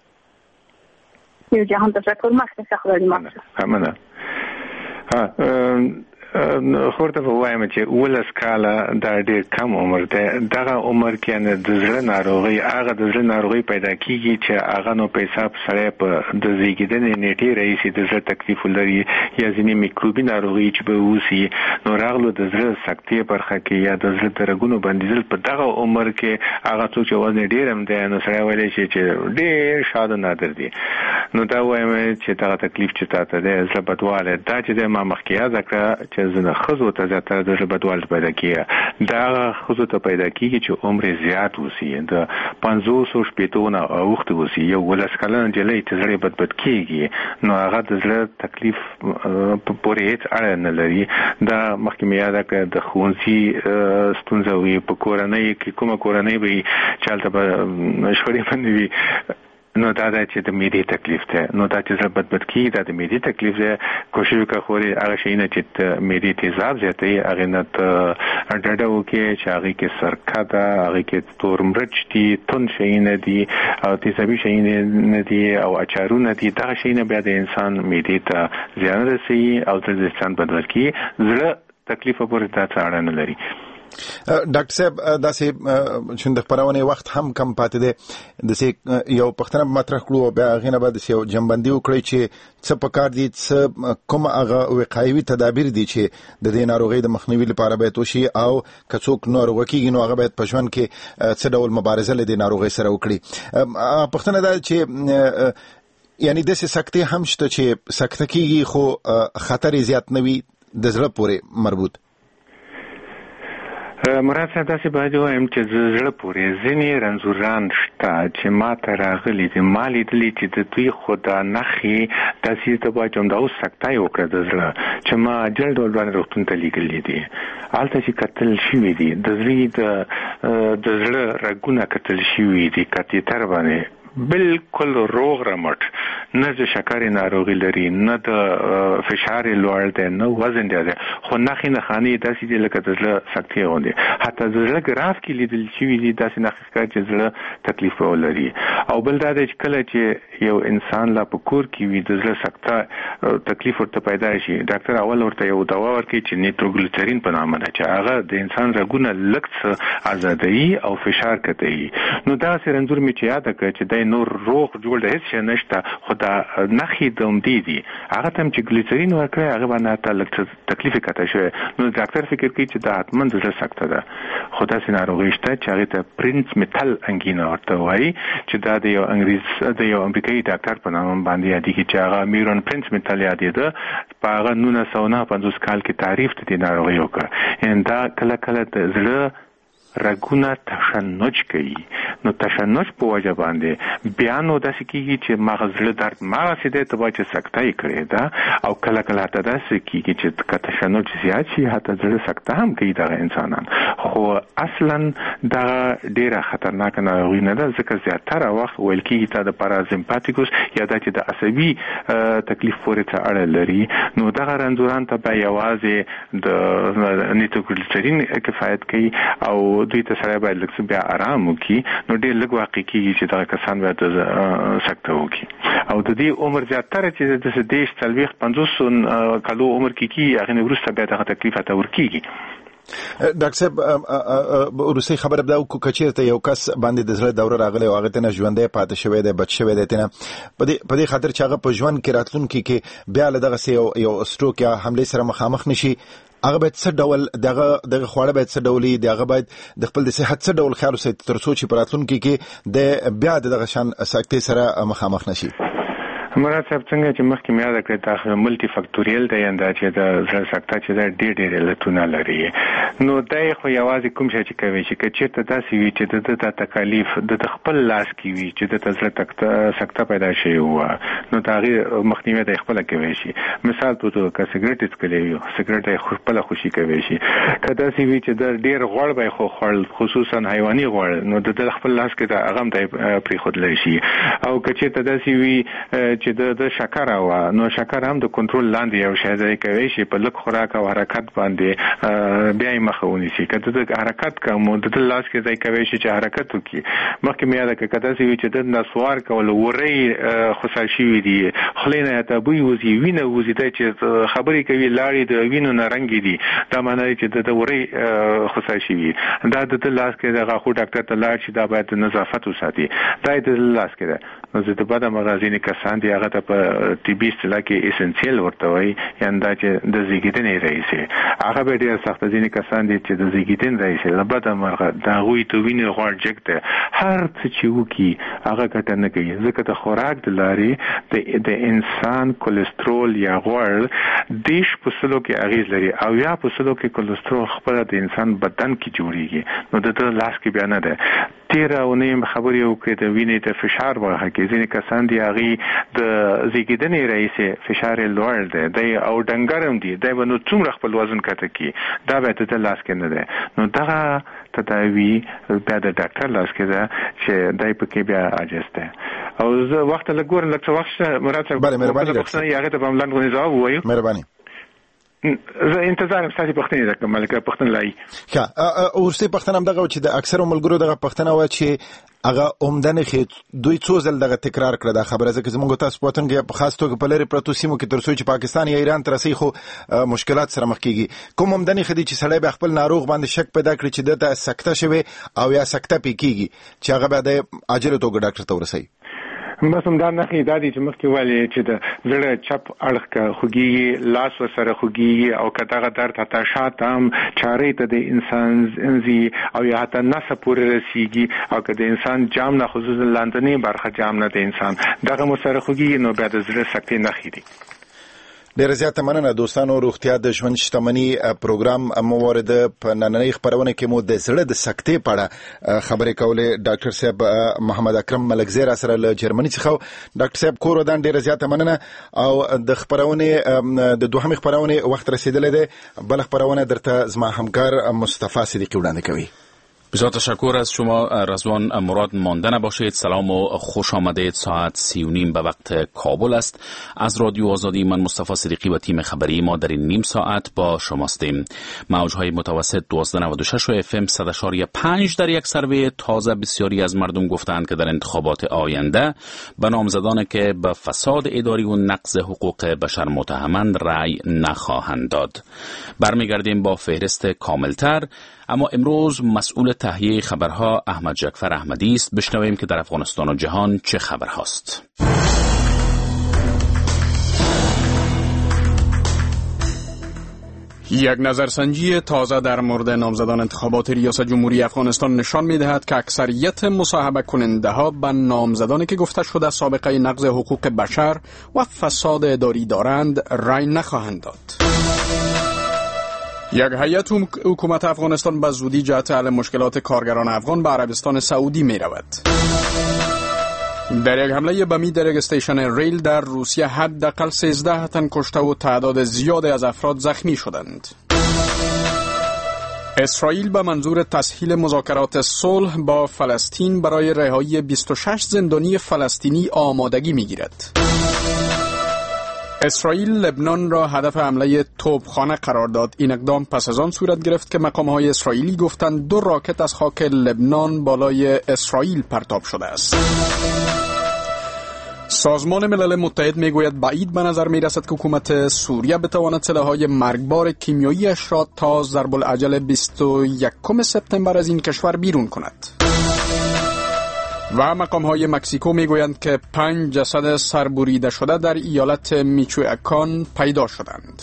Speaker 6: ده
Speaker 10: یو جهان تشکر مخکې څخه لري
Speaker 6: ما منه ها خورته وایم چې ولس کاله دا ډېر کم عمر ده دغه عمر کې نه د زړه ناروغي هغه د زړه ناروغي پیدا کیږي چې هغه نو په حساب سره په د زیږیدنې نیټه رئیسي د زړه تکلیف لري یا ځینې میکروبي ناروغي چې به وسی نو راغلو د زړه سکتې برخه کې یا د زړه درګونو بندیدل په دغه عمر کې هغه څه چې وزن ډېر هم ده نو سره ویلې چې ډېر شاده نادر دي نو دا وایم چې دا تکلیف چې تاسو ده زړه بدواله دا چې ما مخکې ذکر چې زنه خزو ته زیاتره د بدوال پیدا کیږي دا خزو ته پیدا کیږي چې عمر زیات وسی د 500 شپېتونه اوخت وسی یو ولس کلن جلې چې زړه بد کیږي نو هغه د زړه تکلیف پورې هیڅ اړه نه لري دا مخکې یاد کړ د خونسي ستونزه وي په کورنۍ کې کومه کورنۍ وي چالتہ شوري باندې وي نو دا چې د معدې تکلیف ده نو دا چې زړه بد کیږي دا د معدې تکلیف ده کوشش وکړه خوري هغه شي نه چې معدې تیزاب زیاتوي هغه نه ډډه وکړي چې هغه کې سرکه ده هغه کې تور مرچ دي تون شي نه دي او تیزابي شي نه دي او اچارونه دي دا شي نه بیا د انسان معدې ته زیان رسي او د انسان بد کیږي زړه تکلیف پورې دا څه اړه نه لري
Speaker 1: ډاکټر صاحب داسې چې د خبرونه وخت هم کم پاتې دی د یو پښتنه مطرح کړو بیا غینه بعد یو جنبندي وکړي چې څه پکار دي څه کوم هغه وقایوي تدابیر دي چې د دې ناروغي د مخنیوي لپاره باید وشي او کڅوک ناروغ کیږي نو هغه باید په ژوند کې څه ډول مبارزه لدې ناروغي سره وکړي پښتنه دا چې یعنی د سکتې هم شته چې سکته کیږي خو خطر زیات نوي د زړه پورې مربوط
Speaker 6: مراد صاحب تاسو باید وایم چې زړه پورې ځینې رنځوران شته چې ما ته راغلي دي ما لیدلي چې د دوی خدا نښې تاسې ته باید هم دا اوس سکته وکړه د زړه چې ما جل ډول باندې روغتون ته لیږلي دي هلته چې کتل شوي دي د زړه رګونه کتل شوي دي کاتیتر باندې بالکل روغ رمټ نه د شکر ناروغي لري نه د فشار لوړ دی نه وزن دی خو نخې نه خاني داسې دي لکه د زړه سکتې غوندې حتی د زړه ګراف کې لیدل شوي دي داسې نښې ښکاري چې زړه تکلیف ولري او بل دا دی چې کله چې یو انسان لا په کور کې وي د زړه سکته تکلیف ورته پیدا شي ډاکټر اول ورته یو دوا ورکوي چې نیتروګلیسرین په نامه ده چې هغه د انسان رګونه لږ څه ازادوي او فشار کتوي نو داسې رنځور مې چې یاده کړه چې نور روغ جوړ د هیڅ نشته خو دا نخې د عمدي دي هغه تم چې ګلیسرین ورکړي هغه باندې تعلق تکلیف کته شوی نو ډاکټر فکر کوي چې دا حتماً د زړه سکته ده خو دا ناروغي شته چې هغه ته پرنس میټل انګینا ورته وایي چې دا د یو انګریز د یو امریکایي ډاکټر په نام باندې یادېږي چې هغه میرون پرنس میټل یادېده په هغه 1950 کال کې تعریف د ناروغي وکړ ان دا کله کله د زړه رګونه تشنج کوي نو تشنج په وجه باندې بیا نو داسې کیږي چې مغز له درد مغز دې ته وایي چې سکته یې کړې ده او کله کله ته داسې کیږي چې تشنج زیات شي حتی زړه سکته هم کوي دغه انسانان خو اصلا دا ډیره خطرناک ناروغي نه ده ځکه زیاتره وخت ویل کیږي چې د پاراسمپاتیکوس یا د عصبي تکلیف پورې اړه لري نو دغه رنځوران ته به یوازې د نیتروګلیسرین کفایت کوي او دوی ته سره باید لکه بیا آرام وکړي نو ډېر لږ واقع کېږي چې دغه کسان باید سکته وکړي او د دې عمر زیاتره چې د 40-50 کالو عمر کې کېږي هغې نه وروسته بیا دغه تکلیف ته ورکېږي
Speaker 1: ډاکټر صاحب وروستۍ خبره به دا وکړو که چېرته یو کس باندې د زړه دوره راغلی او هغې ته نه ژوندی پاتې شوی دی بچ شوی دی تېنه په دې خاطر چې هغه په ژوند کې راتلونکي کې بیا له دغسې یو سټروک یا حملې سره مخامخ نشي هغه باید څه ډول دغه خواړه باید څه ډول وي هغه باید د خپل د صحت څه ډول خیال وساتي تر څو چې په راتلونکي کې د بیا دغه شان سکتې سره مخامخ نشي
Speaker 6: مراد صاحب څنګه چې مخکې مې یاد کړی دا ملټي فکټوریل دی انده چې د زړه سکته چې دا ډېر علتونه لري نو دا خو یوازې کوم شی چې کوي چې چېرته داسې وي چې د تکالیف د خپل لاس کې وي چې د زړه سکته پیدا شي وه نو د هغې مخنیوی د خپله کوي شي مثال په توګه که سګرټ څکلی وي سګرټ یې خپله خوشي کوي شي که داسې وي چې د ډېر غوړ به یې خو خوړل خصوصا حیواني غوړ نو د خپل لاس کې د هغه هم دی پرېښودلی شي او که چېرته داسې وي چې د شکر او نو شکر هم د کنټرول لاندې یو شی دی کوي شي په لږ خوراک او حرکت باندې بیا یې مخه ونیسي که د حرکت کوم د لاس کې ځای کوي شي چې حرکت وکړي مخکې مې یاده کړه که داسې وي چې د نسوار کول ورۍ خوسا شوي دي خولې نه ته بوی وځي وینه وځي دی چې خبرې کوي لاړې د وینو نه رنګې دي دا معنی چې د ورۍ خوسا شوي دا د لاس کې د غاښو ډاکټر ته لاړ شي دا باید نظافت وساتي دا د لاس کې ده نو زه د بده مغازینې کسان دي هغه ته په طبي اصطلاح کې اسنشل ورته وایي، یعنی دا چې د زیږیدنې رئیسه هغه به ډیر سخت ځینې کسان دي چې د زیږیدنې رئیسه لبد مرغه دا غوي ته ویني غوړ جګته هر څه چې وکي هغه ګټه نه کوي، ځکه ته خوراک د لاري د انسان کولیسټرول یا غوړ دیش په سلو کې اغیز لري او یا په سلو کې کولیسټرول خپل د انسان بدن کې جوړیږي، نو د لاس کې بیا نه ده. 13 خبرې وکړې د وینې د فشار وغه کې ځینې کسان دي هغه د زیږیدنې رئیسه فشار لوړ دی او ډنګرم دي دا به نو څومره خپل وزن کته کی دا به ته لاس کې نه ده، نو دغه تداوی بیا د ډاکټر لاس کې ده چې دای په کې بیا عاجز ده. او زه وخت لګور لکه وخت مراد صاحب
Speaker 1: بله مهرباني
Speaker 6: ډاکټر یې هغه ته په ملان غوښنه جواب وایو.
Speaker 1: مهرباني
Speaker 6: زه انتظار ستاسو پښتنې ده ملکه پښتن لای
Speaker 1: ښه ورسته پښتن هم دغه چې د اکثر ملګرو دغه پښتنه و چې هغه عمدن خې دوی څو ځل دغه تکرار کړه دا خبره ځکه زموږ تاسو پوتن کې په خاص توګه په لری پروتو سیمو کې ترڅو چې پاکستان یا ایران تر رسي خو مشکلات سره مخ کیږي. کوم عمدن خې دي چې سړی به خپل ناروغ باندې شک پیدا کړي چې دته سکته شوی او یا سکته پکېږي چې هغه به د اجر توګه ډاکټر ته ورسي.
Speaker 6: بس هم دا نه خیدا دي چې مخکې والی چې د زړه چپ اړخ کا خوږي لاس سره خوږي او کداغه درد حتی شاتم چارې ته د انسان انزي او یا حتی نس پورې رسیږي او که د انسان جام نه خصوصا لاندنی برخه جام نه د انسان دغه مو سره خوږي نو بیا د زړه سکتې نه خېدي.
Speaker 1: ډیره زیاته مننه دوستانو. روغتیا د ژوند شتمنۍ پروګرام موارد په نننۍ خبرونه کې مو د زړه د سکتې په اړه خبرې کولې. ډاکټر صاحب محمد اکرم ملکزی را سره له جرمني څخه. ډاکټر صاحب کور ودان ډیره زیاته مننه. او د خبرونه د دوهم خبرونه وخت رسیدلې ده. بل خبرونه درته زما همکار مصطفی صدیقی وړاندې کوي.
Speaker 3: بسیار تشکر از شما رضوان مراد. مانده نباشید. سلام و خوش آمدید. ساعت 3:30 به وقت کابل است. از رادیو آزادی من مصطفی صدیقی و تیم خبری ما در این نیم ساعت با شماستیم. موجهای متوسط 1296 و FM 100.5 در یک سروی تازه بسیاری از مردم گفتند که در انتخابات آینده به نامزدانی که به فساد اداری و نقض حقوق بشر متهمند رأی نخواهند داد. برمیگردیم با فهرست کاملتر. اما امروز مسئول تهیه خبرها احمد جعفر احمدی است. بشنویم که در افغانستان و جهان چه خبرهاست. یک نظرسنجی تازه در مورد نامزدان انتخابات ریاست جمهوری افغانستان نشان می‌دهد که اکثریت مصاحبه کننده‌ها به نامزدانی که گفته شده سابقه نقض حقوق بشر و فساد اداری دارند رأی نخواهند داد. یک هیئت حکومت افغانستان به زودی جهت حل مشکلات کارگران افغان به عربستان سعودی می رود. در یک حمله بمی در یک استیشن ریل در روسیه حداقل 13 تن کشته و تعداد زیادی از افراد زخمی شدند. اسرائیل به منظور تسهیل مذاکرات صلح با فلسطین برای رهایی 26 زندانی فلسطینی آمادگی می گیرد. اسرائیل لبنان را هدف حمله توپخانه قرار داد. این اقدام پس از آن صورت گرفت که مقام‌های اسرائیلی گفتند 2 راکت از خاک لبنان بالای اسرائیل پرتاب شده است. سازمان ملل متحد میگوید بعید به نظر میرسد که حکومت سوریه بتواند سلاح‌های مرگبار کیمیایی‌اش را تا ضرب العجل 21 سپتامبر از این کشور بیرون کند. و مقام‌های مکزیکو میگویند که 5 جسد سربریده شده در ایالت میچوئاکان پیدا شدند.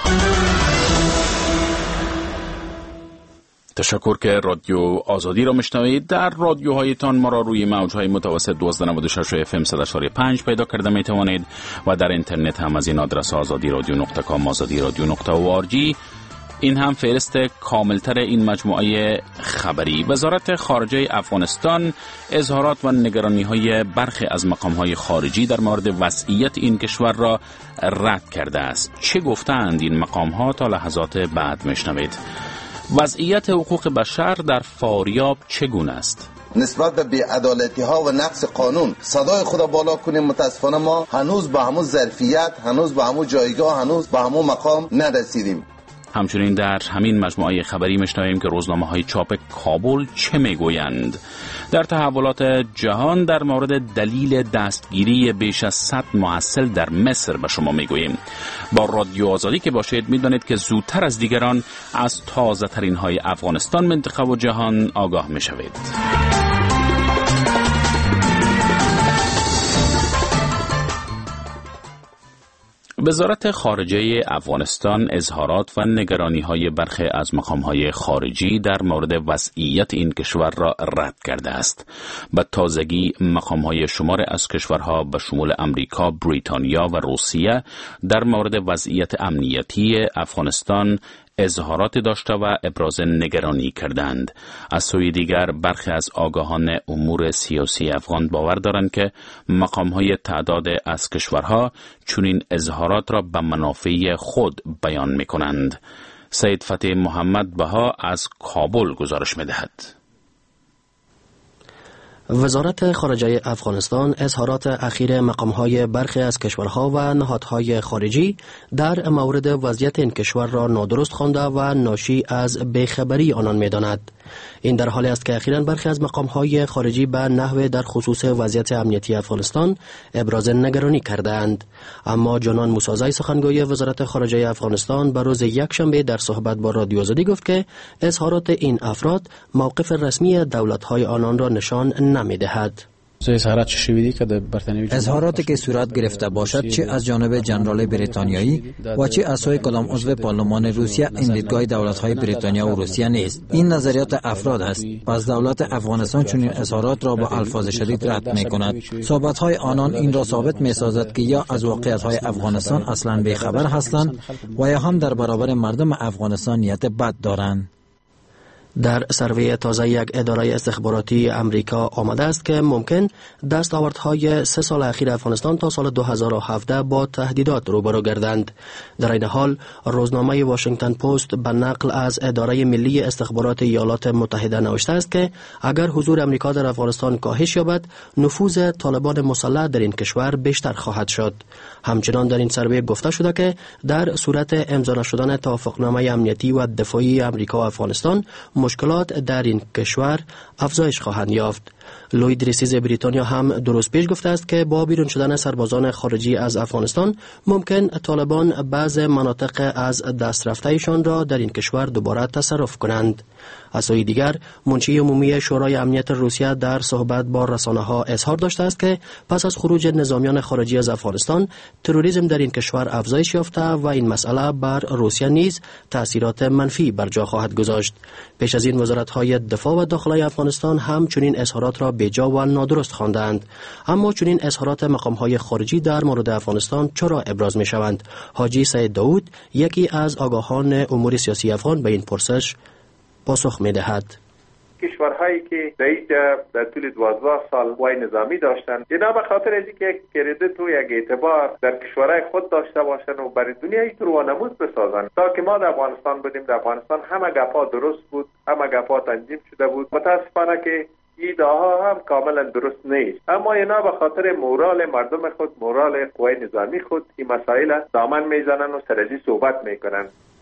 Speaker 3: تشکر که رادیو آزادی را میشنوید. در رادیوهایتان ما را روی موجهای متوسط 1296 و FM 100.5 پیدا کرده میتوانید و در اینترنت هم از این آدرس azadiradio.com azadiradio.org. این هم فهرست کاملتر این مجموعه خبری. وزارت خارجه افغانستان اظهارات و نگرانی‌های برخی از مقام‌های خارجی در مورد وضعیت این کشور را رد کرده است. چه گفتند این مقام‌ها؟ تا لحظات بعد میشنوید. وضعیت حقوق بشر در فاریاب چگونه است؟
Speaker 11: نسبت به بی‌عدالتی‌ها و نقض قانون صدای خود بالا کنیم. متاسفانه ما هنوز به همون ظرفیت، هنوز به همون جایگاه، هنوز به همون مقام نرسیدیم.
Speaker 3: همچنین در همین مجموعه خبری میشنویم که روزنامه‌های چاپ کابل چه میگویند. در تحولات جهان در مورد دلیل دستگیری بیش از 100 محصل در مصر به شما میگوییم. با رادیو آزادی که باشید میدانید که زودتر از دیگران از تازه ترین های افغانستان، منطقه و جهان آگاه میشوید.
Speaker 12: وزارت خارجه افغانستان اظهارات و نگرانی‌های برخی از مقام‌های خارجی در مورد وضعیت این کشور را رد کرده است. به تازگی مقام‌های شمار از کشورها به شمول امریکا، بریتانیا و روسیه در مورد وضعیت امنیتی افغانستان اظهارات داشته و ابراز نگرانی کردند. از سوی دیگر برخی از آگاهان امور سیاسی افغان باور دارند که مقام‌های تعداد از کشورها چنین اظهارات را به منافع خود بیان می‌کنند. سید فتح محمد بها از کابل گزارش می‌دهد.
Speaker 13: وزارت خارجه افغانستان اظهارات اخیر مقام‌های برخی از کشورها و نهادهای خارجی در مورد وضعیت این کشور را نادرست خوانده و ناشی از بیخبری آنان می‌داند. این در حالی است که اخیراً برخی از مقام‌های خارجی به نحو در خصوص وضعیت امنیتی افغانستان ابراز نگرانی کردند. اما جنان موسازی سخنگوی وزارت خارجه افغانستان به روز یکشنبه در صحبت با رادیو آزادی گفت که اظهارات این افراد موقف رسمی دولت‌های آنان را نشان نمی‌دهد.
Speaker 14: اظهاراتی که صورت گرفته باشد چه از جانب جنرال بریتانیایی و چه از سوی کدام عضو پارلمان روسیه این دیدگاه دولت‌های بریتانیا و روسیه نیست. این نظریات افراد است. پس دولت افغانستان چنین اظهارات را با الفاظ شدید رد می‌کند. صحبت‌های آنان این را ثابت می‌سازد که یا از واقعیت‌های افغانستان اصلاً بی‌خبر هستند و یا هم در برابر مردم افغانستان نیت بد دارند.
Speaker 13: در سروی تازه یک اداره استخباراتی امریکا آمده است که ممکن دستاوردهای 3 سال اخیر افغانستان تا سال 2017 با تهدیدات روبرو گردند. در این حال روزنامه واشنگتن پست به نقل از اداره ملی استخبارات ایالات متحده نوشته است که اگر حضور امریکا در افغانستان کاهش یابد، نفوذ طالبان مسلح در این کشور بیشتر خواهد شد. همچنان در این سروی گفته شده که در صورت امضا نشدن توافقنامه امنیتی و دفاعی امریکا و افغانستان مشکلات در این کشور افزایش خواهند یافت. لوید ریسیز بریتانیا هم درست پیش گفته است که با بیرون شدن سربازان خارجی از افغانستان ممکن طالبان بعض مناطق از دست رفته‌شان را در این کشور دوباره تصرف کنند. از سوی دیگر منشی عمومی شورای امنیت روسیه در صحبت با رسانه‌ها اظهار داشته است که پس از خروج نظامیان خارجی از افغانستان تروریسم در این کشور افزایش یافته و این مسئله بر روسیه نیز تأثیرات منفی بر جا خواهد گذاشت. پیش از این وزارت‌های دفاع و داخلی افغانستان هم چنین اظهارات را بیجا و نادرست خواندند. اما چنین اظهارات مقام‌های خارجی در مورد افغانستان چرا ابراز می‌شوند؟ حاجی سید داود، یکی از آگاهان امور سیاسی افغان، به این پرسش پاسخ می‌دهد.
Speaker 15: کشورهایی که در طول 12 سال وای نظامی داشتند، اینا به خاطر از اینکه یک کردیت و یک اعتبار در کشورهای خود داشته باشند و برای دنیا یک روانمود بسازند. تا که ما در افغانستان بودیم، در افغانستان همه گپا درست بود، همه گپا تنظیم شده بود. متاسفانه که ایده‌ها هم کاملا درست نیست، اما اینا به خاطر مورال مردم خود، مورال قوای نظامی خود این مسائل دامن میزنن و سرازی صحبت میکنن.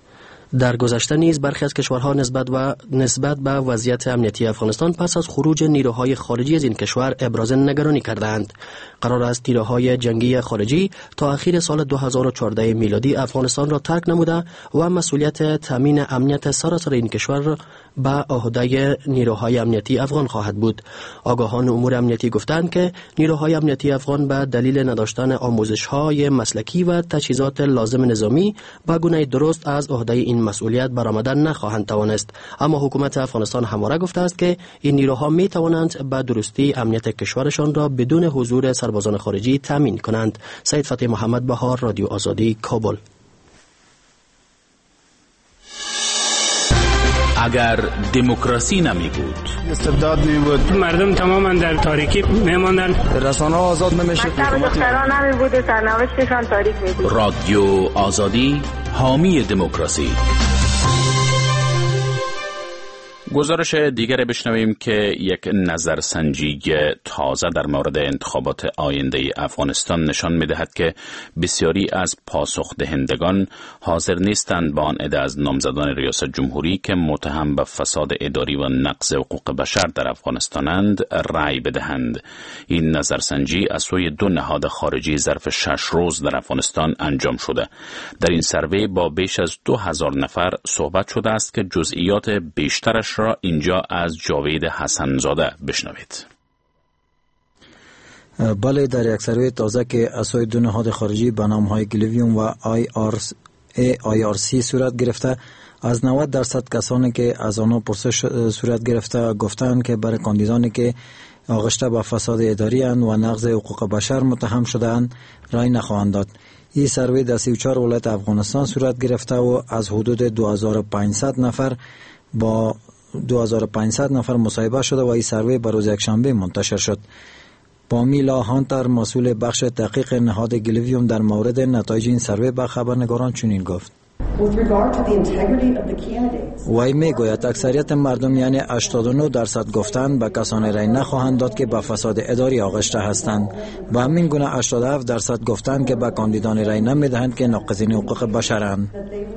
Speaker 13: در گذشته نیز برخی از کشورها نسبت به وضعیت امنیتی افغانستان پس از خروج نیروهای خارجی از این کشور ابراز نگرانی کردند. قرار است نیروهای جنگی خارجی تا اخیر سال 2014 میلادی افغانستان را ترک نموده و مسئولیت تامین امنیت سراسر این کشور به عهده نیروهای امنیتی افغان خواهد بود. آگاهان امور امنیتی گفتند که نیروهای امنیتی افغان به دلیل نداشتن آموزش‌های مسلکی و تجهیزات لازم نظامی به گونه درست از عهده این مسئولیت برآمدن نخواهند توانست. اما حکومت افغانستان همواره گفته است که این نیروها می توانند به درستی امنیت کشورشان را بدون حضور سربازان خارجی تامین کنند. سید فتح محمد بها، رادیو آزادی، کابل.
Speaker 12: اگر دموکراسی نمی بود،
Speaker 16: استبداد می بود، مردم تماما در تاریکی می ماندن، رسانه‌ها آزاد نمیشد،
Speaker 10: دختران نمی بود و سرنوشتشان تاریک می بود.
Speaker 12: رادیو آزادی، حامی دموکراسی. گزارش دیگر بشنویم که یک نظرسنجی تازه در مورد انتخابات آینده افغانستان نشان می‌دهد که بسیاری از پاسخ دهندگان حاضر نیستند با آن عده از نامزدان ریاست جمهوری که متهم به فساد اداری و نقض حقوق بشر در افغانستانند رأی بدهند. این نظرسنجی از سوی 2 نهاد خارجی ظرف 6 روز در افغانستان انجام شده. در این سروی با بیش از 2000 نفر صحبت شده است که جزئیات بیشترش را اینجا از جاوید حسنزاده بشنوید.
Speaker 14: بله، در یک سروی تازه که از سوی دو نهاد خارجی به نام‌های گلیویوم و IRC صورت گرفته، از 90% کسانی که از آنها پرسش صورت گرفته گفتند که برای کاندیدانی که آغشته به فساد اداری اند و نقض حقوق بشر متهم شده اند رای نخواهند داد. این سروی در 34 ولایت افغانستان صورت گرفته و از حدود 2500 نفر با 2500 نفر مصاحبه شده و این سروی بر روز یکشنبه منتشر شد. پامیلا هانتر، مسئول بخش تحقیق نهاد گلیویوم، در مورد نتایج این سروی به خبرنگاران چنین گفت: وی میگوید اکثریت مردم یعنی 89% گفتند به کسانی رای نخواهند داد که به فساد اداری آغشته هستند و همین گونه 87% گفتند که به کاندیدان رای نمیدهند که ناقضین حقوق بشرند.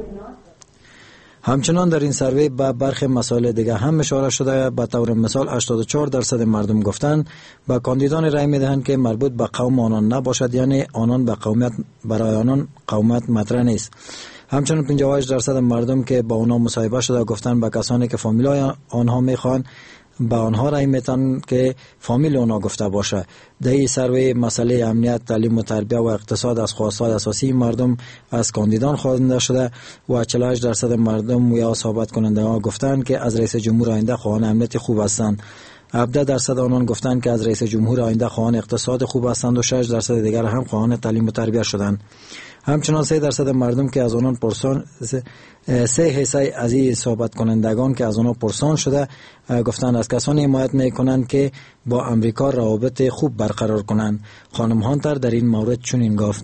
Speaker 14: همچنان در این سروی به برخی مسائل دیگر هم اشاره شده. به طور مثال 84% مردم گفتند به کاندیدان رای میدهند که مربوط به قوم آنان نباشد، یعنی آنان به قومیت برای آنان قومیت مطرح نیست. همچنین 58% مردم که با آنها مصاحبه شده گفتند به کسانی که فامیلای آنها میخوان به آنها رای میتن که فامیل آنها گفته باشه. در این سروی مسئله امنیت، تعلیم و تربیت و اقتصاد از خواستهای اساسی مردم از کاندیدان خوانده شده و 48% مردم یا صحبت کننده ها گفتند که از رئیس جمهور آینده خواهان امنیت خوب هستند. 17% آنان گفتند که از رئیس جمهور آینده خواهان اقتصاد خوب هستند و 6% دیگر هم خواهان تعلیم و تربیت شدند. همچنان 3% مردم که از آنان پرسان 3% از این صحبت کنندگان که از آنها پرسان شده گفتند از کسانی حمایت میکنند که با امریکا روابط خوب برقرار کنند. خانم هانتر در این مورد چنین گفت: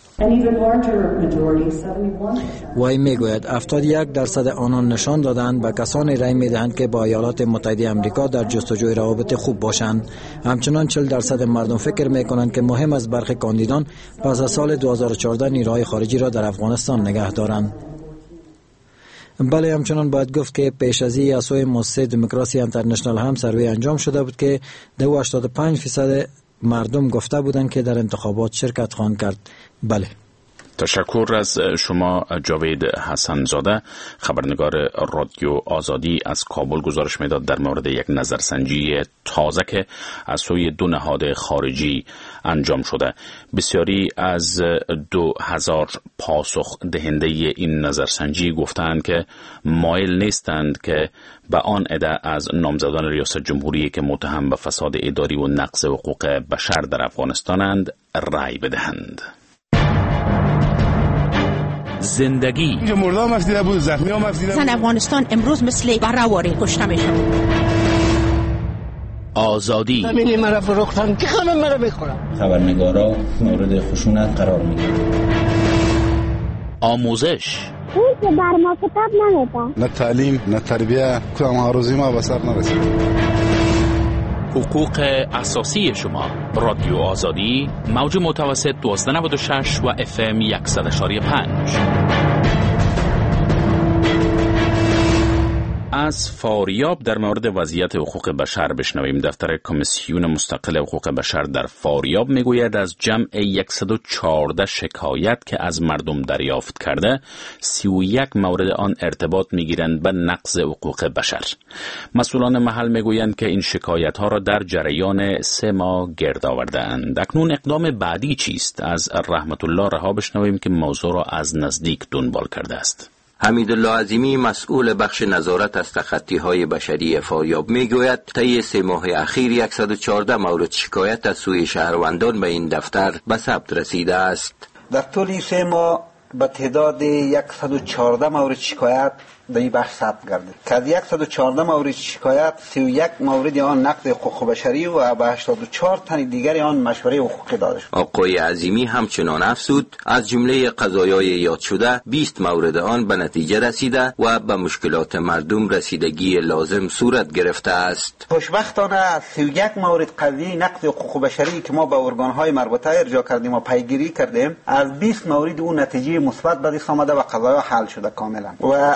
Speaker 14: وی میگوید 71% آنان نشان دادند به کسانی رای میدهند که با ایالات متحده آمریکا در جستجوی روابط خوب باشند. همچنان 40% مردم فکر میکنند که مهم است برخی کاندیدان پس از سال 2014 نیروهای خارجی را در افغانستان نگه دارند. بله، همچنان باید گفت که پیش از این از سوی مؤسسه دموکراسی اینترنشنال هم سروی انجام شده بود که 85% مردم گفته بودند که در انتخابات شرکت خواهند کرد. بله.
Speaker 12: تشکر از شما جاوید حسن زاده. خبرنگار رادیو آزادی از کابل گزارش میداد در مورد یک نظرسنجی تازه که از سوی دو نهاد خارجی انجام شده. بسیاری از 2000 پاسخ دهنده این نظرسنجی گفتند که مایل نیستند که به آن عده از نامزدان ریاست جمهوری که متهم به فساد اداری و نقض حقوق بشر در افغانستانند رأی بدهند.
Speaker 17: زندگی
Speaker 18: اینجا مردا هم افزیده بود، زخمی هم افزیده بود.
Speaker 17: زن افغانستان امروز مثل برهواری کشته میشن.
Speaker 12: آزادی
Speaker 19: همینی مرا فروختن که خانم مرا میخورن.
Speaker 20: خبرنگارا مورد خشونت قرار میگیرن.
Speaker 12: آموزش
Speaker 21: اون که بر ما کتاب نمیده.
Speaker 18: نه تعلیم نه تربیه، کدام آرزوی ما به سر نرسید.
Speaker 12: حقوق اساسی شما. رادیو آزادی، موج متوسط 1296 و FM 100.5. از فاریاب در مورد وضعیت حقوق بشر بشنویم. دفتر کمیسیون مستقل حقوق بشر در فاریاب میگوید از جمع 114 شکایت که از مردم دریافت کرده 31 مورد آن ارتباط میگیرند به نقض حقوق بشر. مسئولان محل میگویند که این شکایت ها را در جریان 3 ماه گرد آورده‌اند. اکنون اقدام بعدی چیست؟ از رحمت الله رها بشنویم که موضوع را از نزدیک دنبال کرده است.
Speaker 22: حمیدالله عظیمی، مسئول بخش نظارت از تخطی‌های بشری فاریاب میگوید طی 3 ماه اخیر 114 مورد شکایت از سوی شهروندان به این دفتر به ثبت رسیده است.
Speaker 23: در طول 3 ماه به تعداد 114 مورد شکایت در این بخش ثبت گردید که از 114 مورد شکایت 31 مورد آن نقض حقوق بشری و به 84 تن دیگر آن مشوره حقوقی داده شد.
Speaker 22: آقای عظیمی همچنان افزود از جمله قضایای یاد شده 20 مورد آن به نتیجه رسیده و به مشکلات مردم رسیدگی لازم صورت گرفته است.
Speaker 23: خوشبختانه از 31 مورد قضیه نقض حقوق بشری که ما به ارگان‌های مربوطه ارجاع کردیم و پیگیری کردیم، از 20 مورد اون نتیجه مثبت به دست آمده و قضایا حل شده کاملا و 11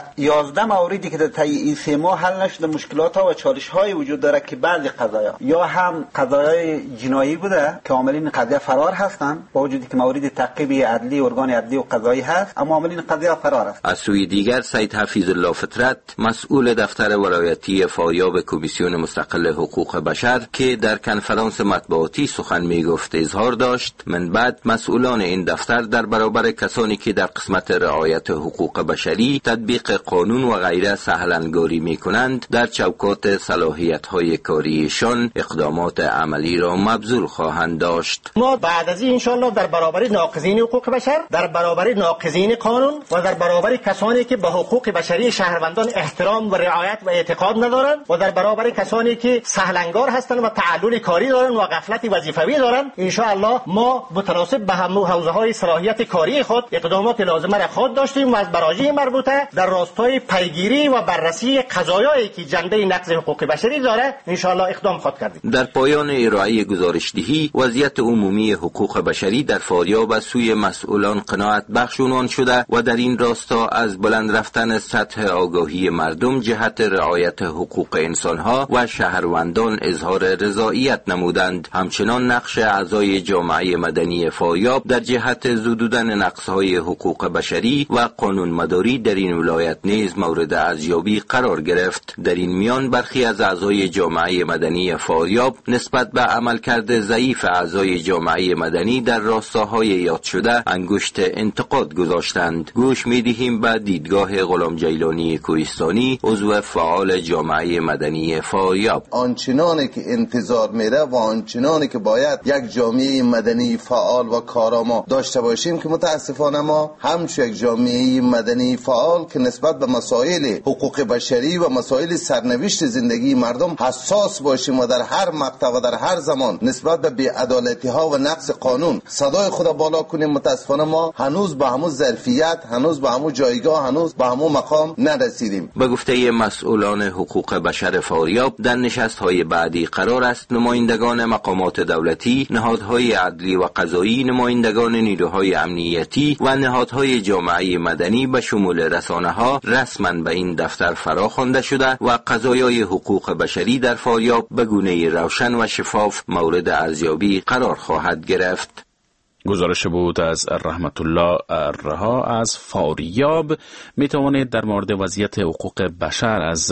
Speaker 23: 11 موردی که در طی این 3 ماه حل نشده، مشکلات ها و چالش های وجود داره که بعضی قضایا یا هم قضایای جنایی بوده که عاملین قضیه فرار هستند، با وجودی که مورد تعقیب عدلی ارگان عدلی و قضایی هست، اما عاملین قضیه فرار است.
Speaker 22: از سوی دیگر سید حفیظ الله فطرت مسئول دفتر ولایتی فاریاب کمیسیون مستقل حقوق بشر که در کنفرانس مطبوعاتی سخن میگفت اظهار داشت من بعد مسئولان این دفتر در برابر کسانی که در قسمت رعایت حقوق بشری تطبیق قانون و غیره سهلنگاری میکنند در چوکات صلاحیت‌های کاریشان اقدامات عملی را مبذول خواهند داشت.
Speaker 2: ما بعد از این انشالله در برابر ناقضین حقوق بشر، در برابر ناقضین قانون و در برابر کسانی که به حقوق بشری شهروندان احترام و رعایت و اعتقاد ندارند و در برابر کسانی که سهلنگار هستند و تعلل کاری دارند و غفلت وظیفوی دارند، انشالله ما متناسب به حوزه‌های صلاحیت کاری خود اقدامات لازمه را خود داشتیم و از براجع مربوطه در راستای پیگیری و بررسی قضایایی که جنبه نقض حقوق بشری داره انشالله اقدام خود کردیم.
Speaker 22: در پایان ارائه گزارشدهی وضعیت عمومی حقوق بشری در فاریاب از سوی مسئولان قناعت بخش عنوان شده و در این راستا از بلند رفتن سطح آگاهی مردم جهت رعایت حقوق انسانها و شهروندان اظهار رضایت نمودند. همچنان نقش اعضای جامعه مدنی فاریاب در جهت زدودن نقص‌های حقوق بشری و قانون مداری در این ولایت نیز مورد ارزیابی قرار گرفت. در این میان برخی از اعضای جامعه مدنی فاریاب نسبت به عملکرد ضعیف اعضای جامعه مدنی در راستاهای یاد شده انگشت انتقاد گذاشتند. گوش می‌دهیم به دیدگاه غلام جیلانی کوهستانی، عضو فعال جامعه مدنی فاریاب.
Speaker 11: آنچنانی که انتظار میره و آنچنانی که باید یک جامعه مدنی فعال و کارآمد داشته باشیم که متاسفانه ما همچون یک جامعه مدنی فعال که نسبت به مسائل حقوق بشری و مسائل سرنوشت زندگی مردم حساس باشیم و در هر مقطع و در هر زمان نسبت به بی‌عدالتی ها و نقض قانون صدای خود بالا کنیم، متاسفانه ما هنوز به همون ظرفیت، هنوز به همون جایگاه، هنوز به همون مقام نرسیدیم.
Speaker 22: به گفته مسئولان حقوق بشر فاریاب در نشست‌های بعدی قرار است نمایندگان مقامات دولتی، نهادهای عدلی و قضایی، نمایندگان نیروهای امنیتی و نهادهای جامعه مدنی به شمول رسانه‌ها رسما به این دفتر فراخوانده شده و قضایای حقوق بشری در فاریاب به گونه‌ای روشن و شفاف مورد ارزیابی قرار خواهد گرفت.
Speaker 12: گزارش بود از رحمت الله رها از فاریاب. می توانید در مورد وضعیت حقوق بشر از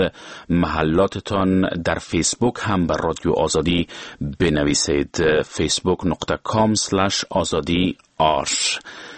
Speaker 12: محلاتتان در فیسبوک هم بر رادیو آزادی بنویسید. facebook.com/azadi.ir.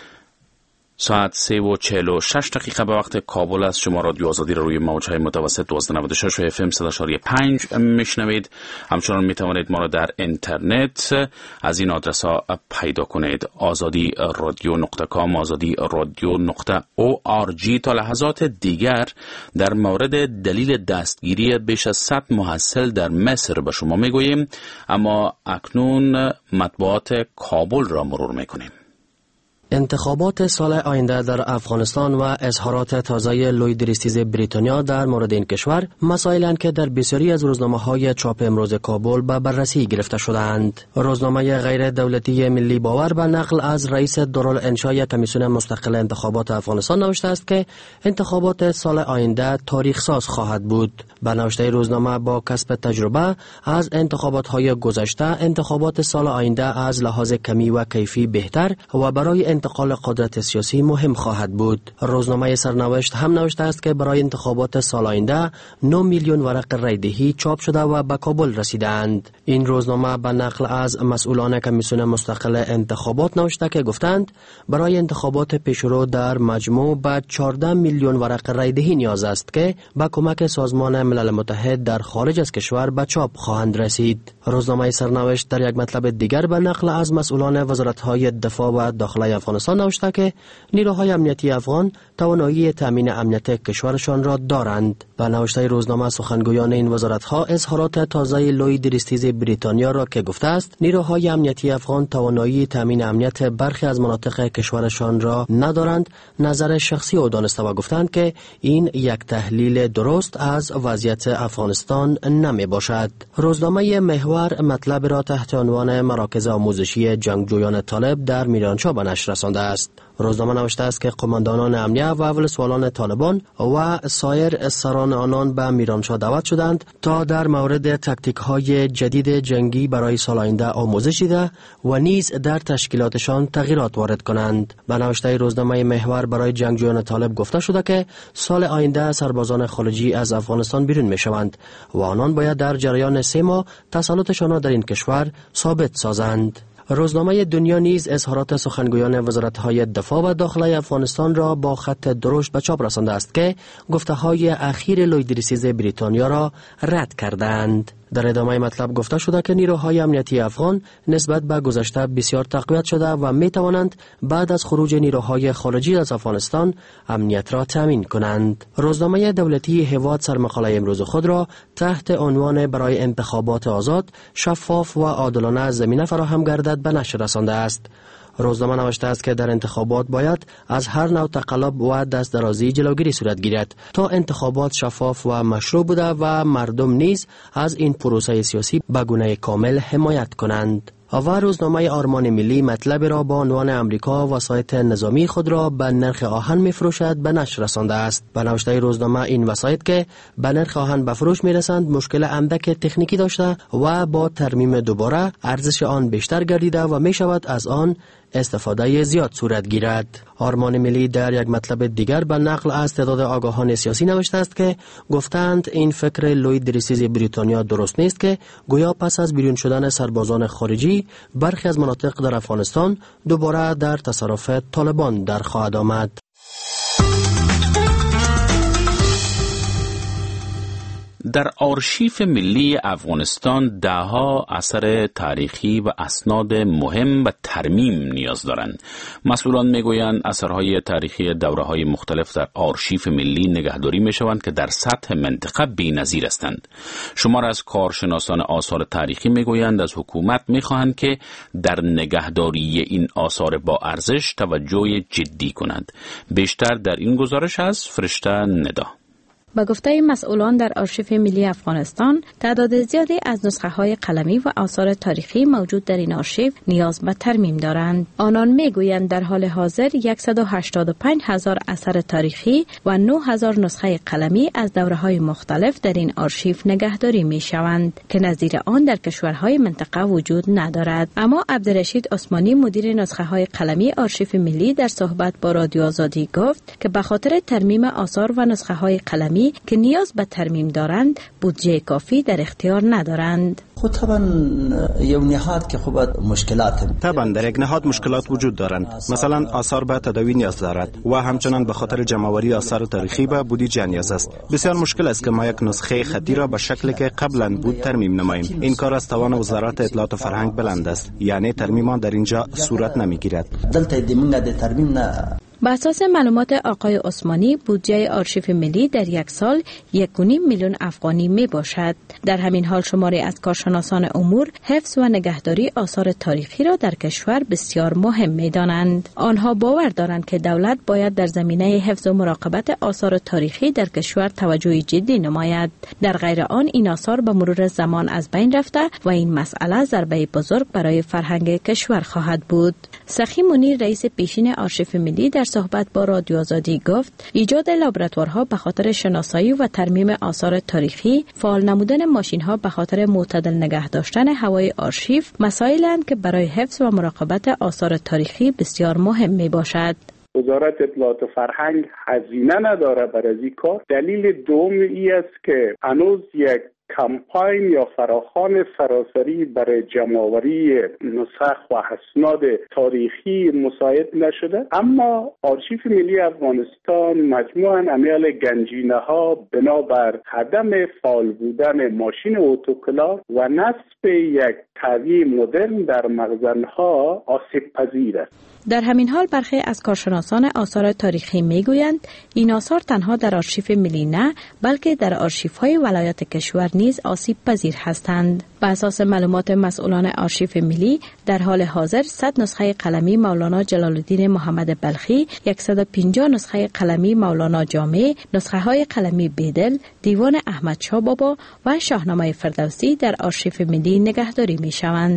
Speaker 12: ساعت 3:46 به وقت کابل است. شما رادیو آزادی را روی موج‌های متوسط 1296 و FM 100.5 میشنوید. همچنان میتوانید ما را در اینترنت از این آدرس ها پیدا کنید: azadi.radio.com، azadi.radio.org. تا لحظات دیگر در مورد دلیل دستگیری بیش از 100 محصل در مصر به شما میگوییم، اما اکنون مطبوعات کابل را مرور میکنیم.
Speaker 13: انتخابات سال آینده در افغانستان و اظهارات تازه لوی دریستیز بریتانیا در مورد این کشور مسائلند که در بسیاری از روزنامه‌های چاپ امروز کابل به بررسی گرفته شدند. روزنامه غیر دولتی ملی باور به نقل از رئیس دارالانشای کمیسیون مستقل انتخابات افغانستان نوشته است که انتخابات سال آینده تاریخ ساز خواهد بود. به نوشته روزنامه با کسب تجربه از انتخابات‌های گذشته، انتخابات سال آینده از لحاظ کمی و کیفی بهتر و برای انتقال قدرت سیاسی مهم خواهد بود. روزنامه سرنوشت هم نوشته است که برای انتخابات سال آینده 9 میلیون ورق رایدهی چاپ شده و به کابل رسیدند. این روزنامه به نقل از مسئولان کمیسیون مستقل انتخابات نوشته که گفتند برای انتخابات پیشرو در مجموع به 14 میلیون ورق رایدهی نیاز است که با کمک سازمان ملل متحد در خارج از کشور به چاپ خواهند رسید. روزنامه سرنوشت در یک مطلب دیگر به نقل از مسئولان وزارت‌های دفاع و داخلی افغانستان نوشته که نیروهای امنیتی افغان توانایی تامین امنیت کشورشان را دارند. به نوشته روزنامه سخنگویان این وزارت‌ها اظهارات تازه لوی دریستیز بریتانیا را که گفته است نیروهای امنیتی افغان توانایی تامین امنیت برخی از مناطق کشورشان را ندارند نظر شخصی او دانسته و گفتند که این یک تحلیل درست از وضعیت افغانستان نمی باشد. روزنامه محور مطلب را تحت عنوان مراکز آموزشی جنگجویان طالب در میرانشاه به نشر رسانده است. روزنامه نوشته است که قماندانان امنیه و ولسوالان طالبان و سایر سران آنان به میرانشاه دعوت شدند تا در مورد تاکتیک های جدید جنگی برای سال آینده آموزش دیده و نیز در تشکیلاتشان تغییرات وارد کنند. به نوشته روزنامه محور برای جنگجویان طالب گفته شده که سال آینده سربازان خارجی از افغانستان بیرون می شوند و آنان باید در جریان 3 ماه تسلطشان را در این کشور ثابت سازند. روزنامه دنیا نیز اظهارات سخنگویان وزارت‌های دفاع و داخلی افغانستان را با خط درشت به چاپ رسانده است که گفته‌های اخیر لوید ریسیز بریتانیا را رد کردند. در ادامه مطلب گفته شده که نیروهای امنیتی افغان نسبت به گذشته بسیار تقویت شده و می توانند بعد از خروج نیروهای خارجی از افغانستان امنیت را تامین کنند. روزنامه دولتی هواد سرمقاله امروز خود را تحت عنوان برای انتخابات آزاد، شفاف و عادلانه زمینه فراهم گردد به نشر رسانده است. روزنامه نوشته است که در انتخابات باید از هر نوع تقلب و دست درازی جلوگیری صورت گیرد تا انتخابات شفاف و مشروع بوده و مردم نیز از این پروسه سیاسی به گونه کامل حمایت کنند. و روزنامه آرمان ملی مطلب را با عنوان امریکا وسایط نظامی خود را به نرخ آهن می‌فروشد به نشر رسانده است. به نوشته روزنامه این وسایط که به نرخ آهن به فروش می‌رسند مشکل اندک تکنیکی داشته و با ترمیم دوباره ارزش آن بیشتر گردیده و می‌شود از آن استفاده زیاد صورت گیرد. آرمان ملی در یک مطلب دیگر به نقل از تعداد آگاهان سیاسی نوشته است که گفتند این فکر لوید ریسیز بریتانیا درست نیست که گویا پس از بیرون شدن سربازان خارجی برخی از مناطق در افغانستان دوباره در تصرف طالبان در خواهد آمد.
Speaker 12: در آرشیف ملی افغانستان دهها اثر تاریخی و اسناد مهم به ترمیم نیاز دارند. مسئولان میگویند اثرهای تاریخی دوره‌های مختلف در آرشیف ملی نگهداری میشوند که در سطح منطقه بی‌نظیر هستند. شمار از کارشناسان آثار تاریخی میگویند از حکومت میخواهند که در نگهداری این آثار با ارزش توجه جدی کنند. بیشتر در این گزارش از فرشته ندا.
Speaker 4: به گفته مسئولان در آرشیف ملی افغانستان تعداد زیادی از نسخه‌های قلمی و آثار تاریخی موجود در این آرشیف نیاز به ترمیم دارند. آنان میگویند در حال حاضر 185,000 اثر تاریخی و 9,000 نسخه قلمی از دوره‌های مختلف در این آرشیف نگهداری می‌شوند که نظیر آن در کشورهای منطقه وجود ندارد. اما عبدالرشید عثمانی مدیر نسخه‌های قلمی آرشیف ملی در صحبت با رادیو آزادی گفت که به خاطر ترمیم آثار و نسخه‌های قلمی که نیاز به ترمیم دارند بودجه کافی در اختیار ندارند.
Speaker 7: خب طبعا یو نهاد که خوب مشکلات
Speaker 8: طبعا در یک نهاد مشکلات وجود دارند. مثلا آثار به تداوی نیاز دارد و همچنان به خاطر جمع‌آوری آثار تاریخی به بودجه نیاز است. بسیار مشکل است که ما یک نسخه خطی را به شکلی که قبلا بود ترمیم نماییم. این کار از توان وزارت اطلاعات و فرهنگ بلند است، یعنی ترمیم آن در اینجا صورت نمیگیرد.
Speaker 7: دلته د ترمیم نه.
Speaker 4: بر اساس معلومات آقای عثمانی بودجه آرشیف ملی در یک سال 1.5 میلیون افغانی می باشد. در همین حال شماری از کارشناسان امور حفظ و نگهداری آثار تاریخی را در کشور بسیار مهم می دانند. آنها باور دارند که دولت باید در زمینه حفظ و مراقبت آثار تاریخی در کشور توجه جدی نماید. در غیر آن این آثار به مرور زمان از بین رفته و این مسئله ضربه بزرگ برای فرهنگ کشور خواهد بود. سخی منیر رئیس پیشین آرشیف ملی در صحبت با رادیو آزادی گفت ایجاد لابراتوارها به خاطر شناسایی و ترمیم آثار تاریخی، فعال نمودن ماشین‌ها به خاطر معتدل نگه داشتن هوای آرشیف مسائل‌اند که برای حفظ و مراقبت آثار تاریخی بسیار مهم میباشد.
Speaker 5: وزارت اطلاعات و فرهنگ هزینه نداره برای این کار. دلیل دوم ای است که هنوز یک کمپاین یا فراخوان سراسری برای جمع‌آوری نسخ و اسناد تاریخی مساعد نشده، اما آرشیف ملی افغانستان مجموعاً امیال گنجینه ها بنابر عدم فعال بودن ماشین اتوکلاو و نصب یک طوی مدرن در مخزن‌ها آسیب پذیر است.
Speaker 4: در همین حال برخی از کارشناسان آثار تاریخی میگویند این آثار تنها در آرشیف ملی نه بلکه در آرشیف‌های ولایات کشور نیز آسیب پذیر هستند. بر اساس معلومات مسئولان آرشیف ملی در حال حاضر 100 نسخه قلمی مولانا جلال الدین محمد بلخی، 150 نسخه قلمی مولانا جامع، نسخه‌های قلمی بیدل، دیوان احمد شاه بابا و شاهنامه فردوسی در آرشیف ملی نگهداری می‌شوند.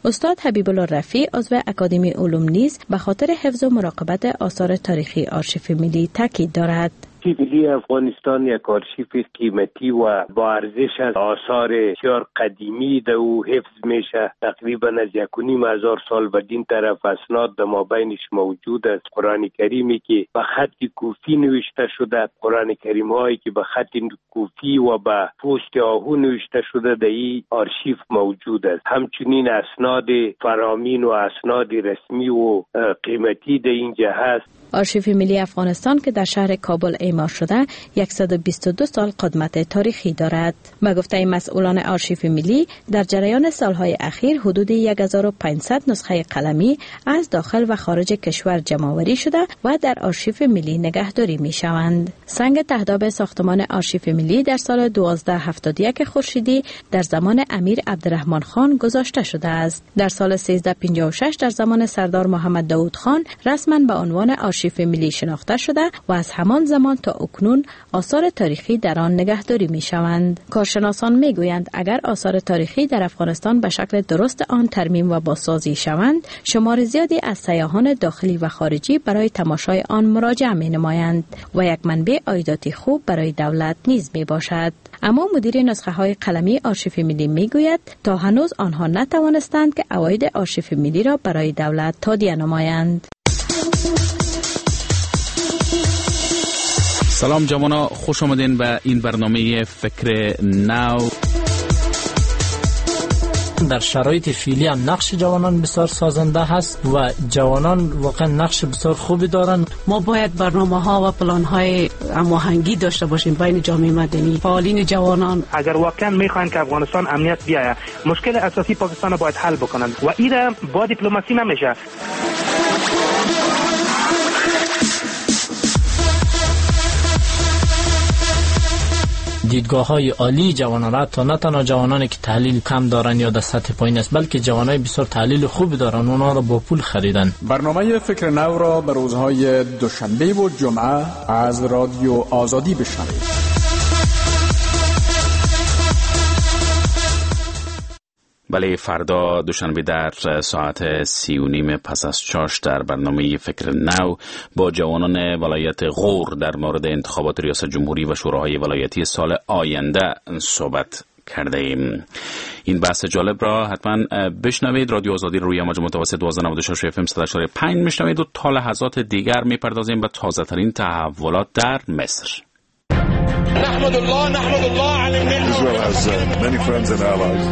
Speaker 4: استاد حبیب الله رفیع عضو اکادمی علوم نیز به خاطر حفظ و مراقبت آثار تاریخی آرشیو ملی تاکید دارد.
Speaker 1: آرشیو ملی افغانستان یک آرشیو قیمتی و با ارزش از آثار بسیار قدیمی ده و حفظ میشه. تقریبا از 1,500 سال و دین طرف اسناد در مابینش موجود است. قرآن کریمی که به خط کوفی نوشته شده، قرآن کریم هایی که به خط کوفی و به پوست آهو نوشته شده در این آرشیو موجود است. همچنین اسناد فرامین و اسناد رسمی و قیمتی در اینجا هست.
Speaker 4: آرشیو ملی افغانستان که در شهر کابل اعمار شده 122 سال قدمت تاریخی دارد. به گفته مسئولان آرشیو ملی در جریان سالهای اخیر حدود 1500 نسخه قلمی از داخل و خارج کشور جمع‌آوری شده و در آرشیو ملی نگهداری می شوند. سنگ تهداب ساختمان آرشیو ملی در سال 1271 خورشیدی در زمان امیر عبدالرحمن خان گذاشته شده است. در سال 1356 در زمان سردار محمد داود خان رسما به عنوان آرشیو ملی شناخته شده و از همان زمان تا اکنون آثار تاریخی در آن نگهداری می شوند. کارشناسان می گویند اگر آثار تاریخی در افغانستان به شکل درست آن ترمیم و بازسازی شوند، شمار زیادی از سیاحان داخلی و خارجی برای تماشای آن مراجعه می نمایند و یک منبع عایداتی خوب برای دولت نیز می باشد. اما مدیر نسخه های قلمی آرشیو ملی می گوید تا هنوز آنها نتوانستند که عواید آرشیو ملی را برای دولت تادیه نمایند.
Speaker 12: سلام جوانا، خوش آمدین به این برنامه فکر نو.
Speaker 6: در شرایط فعلی هم نقش جوانان بسیار سازنده هست و جوانان واقعا نقش بسیار خوبی دارن.
Speaker 9: ما باید برنامه‌ها و پلان‌های هماهنگی داشته باشیم بین جامعه مدنی، فعالین جوانان.
Speaker 24: اگر واقعا میخواین که افغانستان امنیت بیاید، مشکل اساسی پاکستان باید حل بکنند و این با دیپلماسی نمیشه.
Speaker 6: دیدگاه‌های عالی جوانان را تا نه تنها جوانانی که تحلیل کم دارن یا در سطح پایین است، بلکه جوانای بسیار تحلیل خوب دارن، اونا را با پول خریدن.
Speaker 3: برنامه فکر نو را به روزهای دوشنبه و جمعه از رادیو آزادی بشنوید.
Speaker 12: بله، فردا دوشنبه در ساعت 3:30 پس از چاش در برنامه فکر نو با جوانان ولایت غور در مورد انتخابات ریاست جمهوری و شوراهای ولایتی سال آینده صحبت کرده ایم. این بحث جالب را حتما بشنوید. رادیو آزادی روی امواج متوسط 1296 FM 100.5 میشنوید و تا لحظات دیگر میپردازیم به تازه ترین تحولات در مصر.
Speaker 25: نحمد الله على النعمة. Israel has many friends and allies.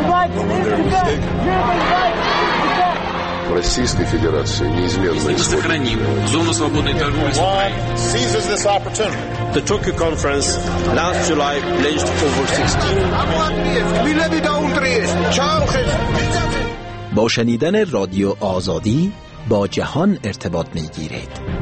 Speaker 26: Российской Федерации неизменно
Speaker 25: сохраним зону свободной торговли с Украиной. Seizes this opportunity. The Tokyo conference last July pledged over 16.
Speaker 27: با شنیدن رادیو آزادی با جهان ارتباط میگیرید.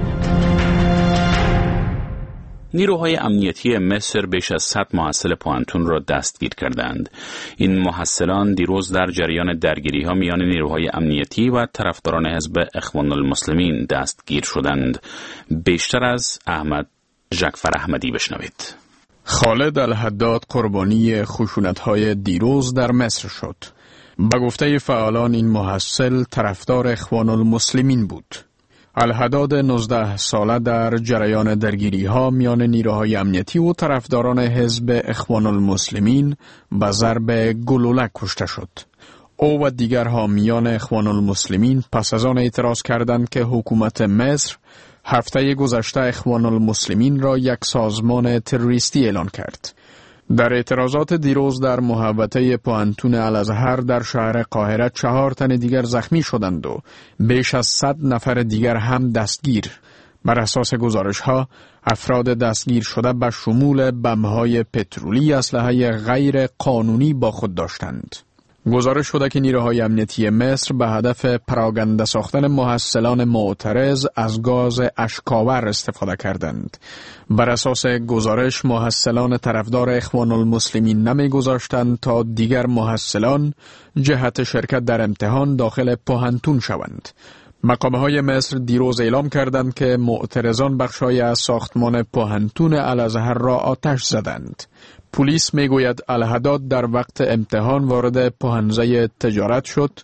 Speaker 12: نیروهای امنیتی مصر بیش از 100 محصل پوانتون را دستگیر کردند. این محصلان دیروز در جریان درگیری‌ها میان نیروهای امنیتی و طرفداران حزب اخوان المسلمین دستگیر شدند. بیشتر از احمد جعفر احمدی بشنوید.
Speaker 3: خالد الحداد قربانی خشونت‌های دیروز در مصر شد. به گفته فعالان این محصل طرفدار اخوان المسلمین بود. الحداد 19 ساله در جریان درگیری‌ها میان نیروهای امنیتی و طرفداران حزب اخوان المسلمین به ضرب گلوله کشته شد. او و دیگر حامیان اخوان المسلمین پس از آن اعتراض کردند که حکومت مصر هفته گذشته اخوان المسلمین را یک سازمان تروریستی اعلان کرد. در اعتراضات دیروز در محوطه پوانتون الازهر در شهر قاهره 4 تن دیگر زخمی شدند و بیش از 100 نفر دیگر هم دستگیر. بر اساس گزارش‌ها افراد دستگیر شده به شمول بمب‌های پترولی اسلحه غیر قانونی با خود داشتند. گزارش شده که نیروهای امنیتی مصر به هدف پراگنده ساختن محصلان معترض از گاز اشک‌آور استفاده کردند. بر اساس گزارش محصلان طرفدار اخوان المسلمین نمی‌گذاشتند تا دیگر محصلان جهت شرکت در امتحان داخل پوهنتون شوند. مقامه‌های مصر دیروز اعلام کردند که معترضان بخشای از ساختمان پوهنتون الازهر را آتش زدند. پلیس میگوید الحداد در وقت امتحان وارد پوهنزه تجارت شد.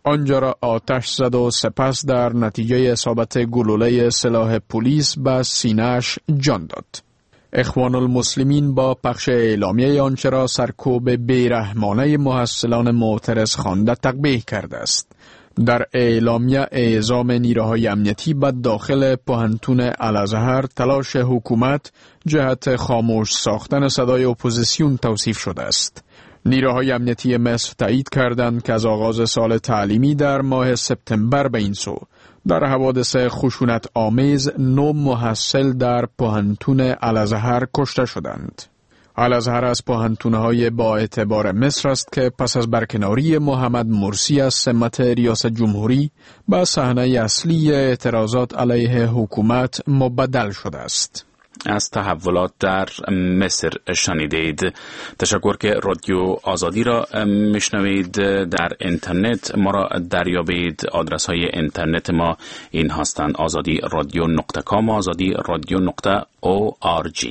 Speaker 3: آنجا را آتش زد و سپس در نتیجه اصابت گلوله سلاح پلیس به سینه‌اش جان داد. اخوان المسلمین با پخش اعلامیه آنچه را سرکوب بیرحمانه محصلان معترض خوانده تقبیح کرده است. در اعلامیه اعزام نیروهای امنیتی به داخل پوهنتون الازهر تلاش حکومت جهت خاموش ساختن صدای اپوزیسیون توصیف شده است. نیروهای امنیتی مصر تایید کردند که از آغاز سال تعلیمی در ماه سپتامبر به این سو در حوادث خشونت آمیز 9 محصل در پوهنتون الازهر کشته شدند. الازهر از پوهنتون‌های با اعتبار مصر است که پس از برکناری محمد مرسی از سمت ریاست جمهوری به صحنه اصلی اعتراضات علیه حکومت مبدل شده است.
Speaker 12: از تحولات در مصر شنیدید. تشکر که رادیو آزادی را میشنوید. در اینترنت ما را دریابید. آدرس های اینترنت ما این هستند: azadi.radio.com azadi.radio.org.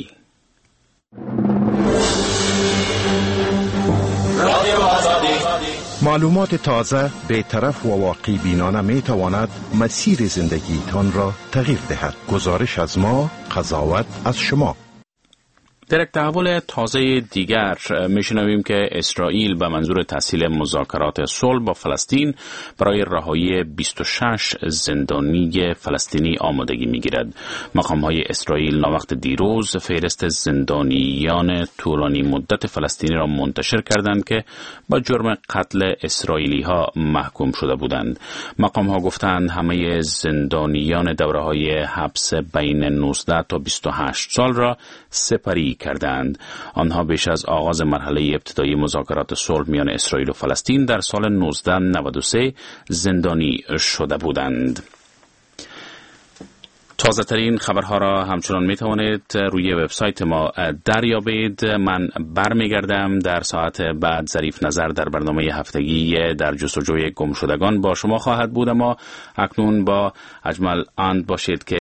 Speaker 10: معلومات تازه، بی‌طرف و واقعی بینانه می تواند مسیر زندگیتان را تغییر دهد. گزارش از ما، قضاوت از شما.
Speaker 12: در یک تحول تازه دیگر میشنویم که اسرائیل به منظور تسهیل مذاکرات صلح با فلسطین برای رهایی 26 زندانی فلسطینی آمادگی میگیرد. مقام‌های اسرائیل ناوقت دیروز فهرست زندانیان طولانی مدت فلسطینی را منتشر کردند که با جرم قتل اسرائیلی‌ها محکوم شده بودند. مقام‌ها گفتند همه زندانیان دوره‌های حبس بین 19 تا 28 سال را سپری کردند. آنها بیش از آغاز مرحله ابتدایی مذاکرات صلح میان اسرائیل و فلسطین در سال 1993 زندانی شده بودند. تازه ترین خبرها را همچنان می توانید روی وبسایت ما دریابید. من برمیگردم در ساعت بعد. ظریف نظر در برنامه هفتگی در جستجوی گمشدگان با شما خواهد بود، اما اکنون با اجمل اند باشید که